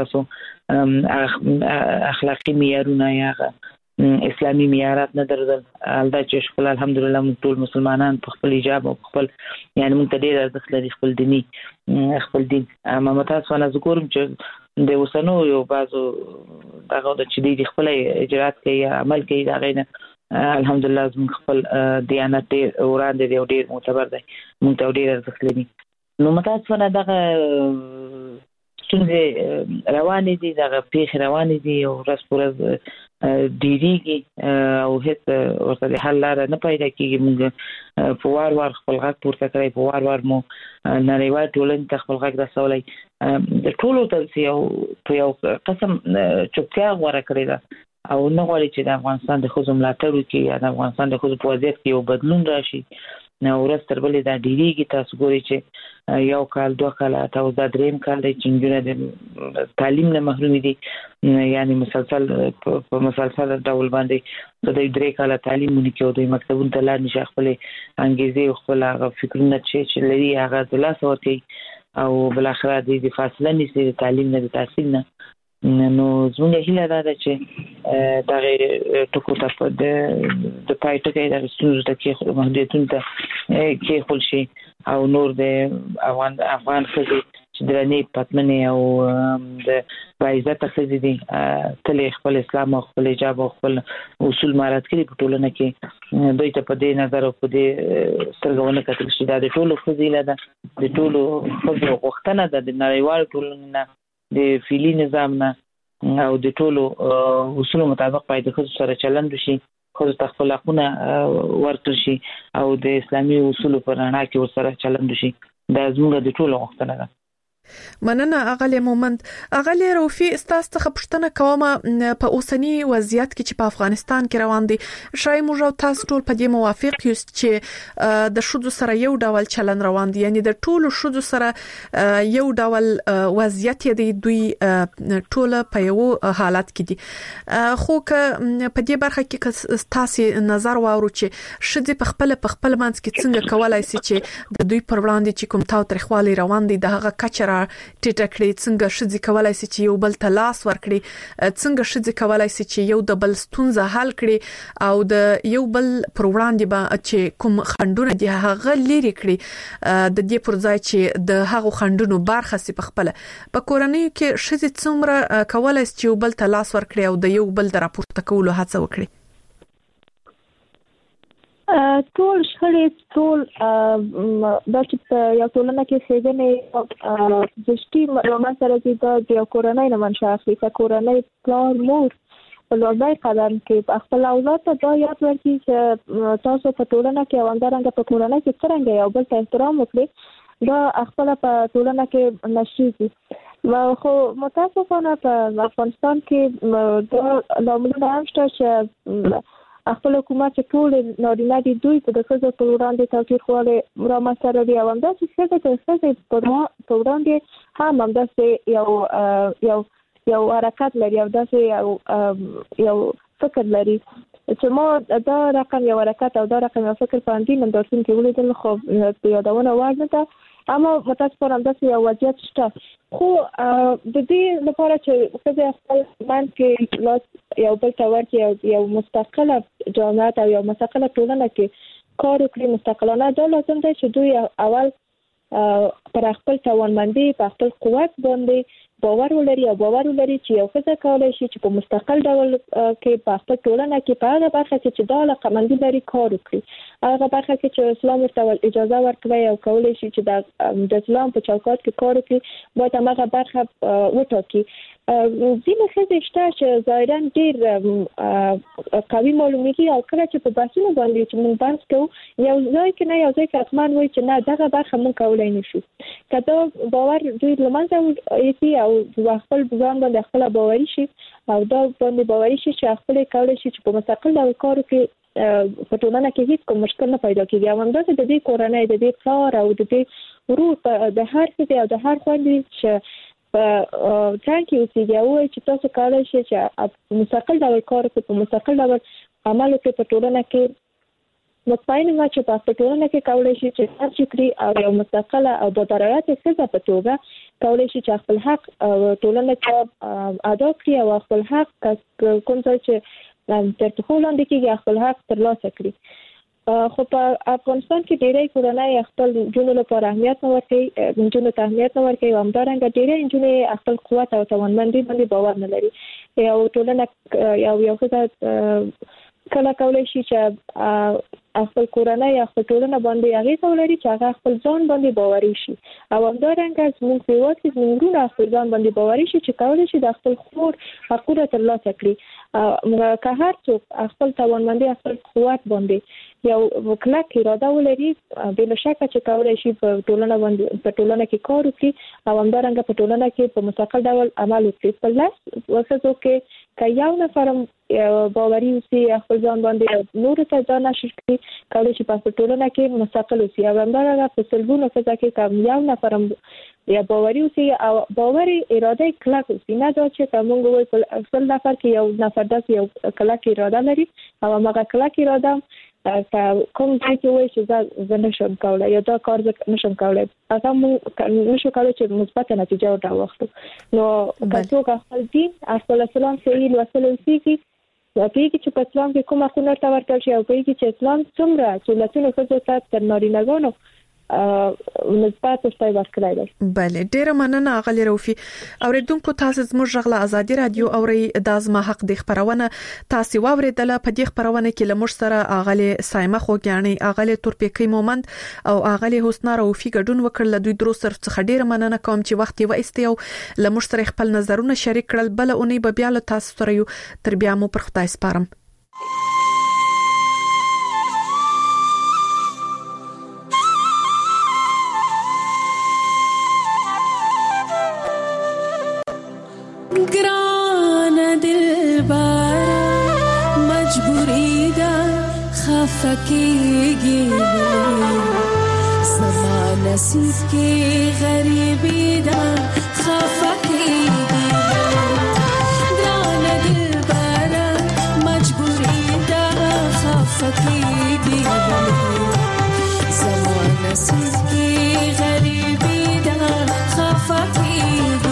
تاسو اخلاقی معیارونه یا اسلامي معیارات نه درلودل الدا چې خپل الحمدلله موږ ټول مسلمانان په خپل حجاب او خپل یعنی موږ ته ډیر ارزښت لري خپل دیني خپل دین اما تاسو نه ذکرم چې د وسنو یو بازو دغه د چې د خپل اجرات کوي عمل کوي دا غینه الحمدلله موږ خپل دیانت ډیر وړاندې دی ډیر معتبر دی موږ ته ډیر ارزښت لري نو متاسفانه دغه څنګه روان دي دغه پیښ روان دي او ورځ پر ورځ ډیریږي او هیڅ ورته حل لاره نه پیدا کیږي موږ په وار وار خپل غږ پورته کوي په وار وار مو نړیوال ټولنې ته خپل غږ رسولای د ټولو ترڅ یو په یو قسم چوپتیا غوړه کړی ده او نه غواړي چې د افغانستان د خزو ملاتړ وکړي یا د افغانستان د خزو په وضعیت کې یو بدلون راشي نو ورځ تر بلې دا ډیریږي تاسو ګورئ چې یو کال دوه کال تاسو دا دریم کال دی چې جنونه د تعلیم نه محروم دي یعنی مسلسل په مسلسل ډول باندې د درې کال تعلیم مونږ کې دوی مکتبونو ته لاړ نشي خپل انګیزه خپل هغه فکرونه چې لري هغه د لاس ورته او بل اخر د فاصله نشي د تعلیم نه د تحصیل نه نو زموږ هیله دا ده چې دا غیر ټکو ته د د پایټکې د ستونزو ته کې محدودیتونه ته کې خپل شي او نور د افغان افغان خزي چې درنې پاتمنې او د عزت خزي دي تل خپل اسلام او خپل حجاب او خپل اصول مارات کړي په ټولنه کې دوی ته په دې نظر او په دې سترګونه کتل شي دا د ټولو خزي له ده د ټولو خزو غوښتنه ده د نړیوال ټولنې د فعلی نظام نه او د ټولو اصول مطابق باید خو سره چلند شي خو تخفل حقونه ورکړي شي او د اسلامي اصول پر اړه کې سره چلند شي دا زموږ د ټولو غوښتنه ده مننه اغلی مومند. اغلی روفي استاس څخه پوښتنه کومه په اوسنی وضعیت کې چې په افغانستان کې روان دي، شای موږ او تاسو ټول په دې موافق یو چې د شذو سره یو ډول چلن روان دي، یعنی د ټولو شذو سره یو ډول وضعیت دی، دوی ټول په یو حالت کې دي. خو که په دې برخه کې تاسو نظر واورو چې شذې په خپل په خپل منځ کې څنګه کولای شي چې د دوی پر وړاندې چې کوم تاو ترخوالي روان دي د هغه کچره ټیټه کړي، څنګه شذې کولای شي چې یو بل ته لاس ورکړي، څنګه شذې کولای شي چې یو د بل ستونزه حل کړي او د یو بل پر وړاندې به چې کوم خندونه دي هغه لري کړي، د دې پر ځای چې د هغو خندونو برخه سي په خپل په کورنۍ کې شذې څومره کولای شي چې یو بل ته لاس ورکړي او د یو بل د راپورته کولو هڅه وکړي. ټول شخړې ټول د چې یو ټولنه کې څنګه د شتي رومان سره د یو کورنۍ نه منشأ اخلي، چې کورنۍ پلار مور په لوړ قدم کې خپل اولاد ته دا یاد ورکړي چې تاسو په ټولنه کې او همدارنګه په کورنۍ کې څنګه یو بل ته احترام وکړي، دا خپل په ټولنه کې نشي. خو متاسفانه په افغانستان کې دا لاملونه هم شته چې خپل حکومت ټول نارینه دي دوی په دغه په وړاندې تاوتریخواله را مسره دی او همدا چې څه د څه په وړاندې هم همدا یو یو یو حرکت لري او داسې یو یو فکر لري چې ما دا رقم یو حرکت او دا رقم یو فکر باندې نندارتون کې ولیدل، خو په یادونه وړ نه ده، اما متاسفانه همداسې یو وضعیت شته. خو د دې لپاره چې څه خپل مان کې لاس یو بل ته ورکړي یو مستقله جامعه او یو مستقله ټولنه کې کار وکړي مستقلانه، دا لازم دی چې دوی اول پر خپل توانمندي په خپل قوت باندې باور ولري او باور ولري چې یو څه کولای شي چې په مستقل ډول کې په خپل ټولنه کې په هغه برخه کې چې دا علاقمندي لري کار وکړي، هغه برخه کې چې اسلام ورته اجازه ورکوي او کولای شي چې د اسلام په چوکاټ کې کار وکړي باید هغه برخه وټاکي. ځینې ښځې شته چې ظاهرا ډېر قوي معلومیږي او کله چې په بحثونو باندې چې موږ بحث کوو یو ځای کې نه یو ځای کې حتمان وایي چې نه دغه برخه موږ کولی نه شو، که دا باور دوی له منځه یوسي او خپل ځان باندې خپله باوري شي او دا باندې باوري شي چې خپل کولی شي چې په مستقل ډول کار وکړي، په ټولنه کې هیڅ کوم مشکل نه پیدا کېږي. او همداسې د دې کورنۍ د دې پلار او د دې ورور د هر ښځې او د هر خویندې چې په ځان کې اوسېږي او وایي چې تاسو کولی شئ چې مستقل ډول کار وکړئ، په مستقل ډول عمل وکړئ په ټولنه کې، مطمئن یم چې په ټولنه کې کولی شي چې هر فکري او یو مستقله او بادرایت ښځه په توګه کولی شي چې خپل حق ټولنه کې ادا کړي او خپل حق کوم ځای چې تر ټولو لاندې کېږي خپل حق ترلاسه کړي. خو په افغانستان کې ډېری کورنۍ خپل نجونو لپاره اهمیت نه ورکوي، نجونو ته اهمیت نه ورکوي او همدارنګه ډېری نجونې خپل قوت او توانمندي باندې باور نه لري. یو ټولنه یو یو ښځه کله کولی شي چې خپل کورنۍ یا خپل ټولنه باندې اغېزه ولري چې هغه خپل ځان باندې باوري شي او همدارنګه زموږ په هېواد کې زموږ وروڼه خپل ځان باندې باوري شي چې کولی شي د خپل خور حقونه ترلاسه کړي، که هر څوک خپل توانمندي خپل قوت باندې یو کلک اراده ولري بلا شکه چې کولی شي په ټولنه باندې په ټولنه کې کار وکړي او همدارنګه په ټولنه کې په مستقل ډول عمل وکړي. په لاس ښځو کې که یو نفر باوري اوسي خپل ځان باندې نورو ته ځان نشر کړي کولی شي په ټولنه کې مستقل اوسي او همدارنګه په سلګونو ښځو کې که یو نفر یا باوري اوسي او باوري اراده کلک اوسي، نه دا چې که موږ وایو په خپل نفر کې یو نفر داسې یو کلک اراده لري او هغه کلک اراده که کوم ځای کې وایي چې زه نشم کولی یا دا کار زه نشم کولی هغه موږ نشو کولی چې مثبته نتیجه ورته واخلو. نو که څوک خپل دین خپل اسلام صحیح لوستلی اوسېږي پوهېږي چې په اسلام کې کوم حقونه ورته ورکړل شي او پوهېږي چې اسلام څومره سهولتونه ښځو ته تر نارینهګانو نسبت ورته ورکړی دی. بله، ډېره مننه اغلې روفي. اوریدونکو تاسو زموږ غږ له ازادي رادیو اوري د ازما حق د خبرونه تاسو واوریدله. په دې خبرونه کې لمر سره اغلې سایمه خوګیانی، اغلې تورپیکي مومند او اغلې حسنا روفي ګډون وکړل. دوی درو سره څخه ډېره مننه کوم چې وخت یې وایستي او لمر سره خپل نظرونه شریک کړل. بل اونۍ به بیا له تاسو سره یو، تر بیا مو پر خدای سپارم. خفقيږي زما نصیب کې غریبی دا خفقيږي درانه دلبر مجبوری دا خفقيږي زما نصیب کې غریبی دا خفقيږي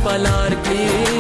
پلار کې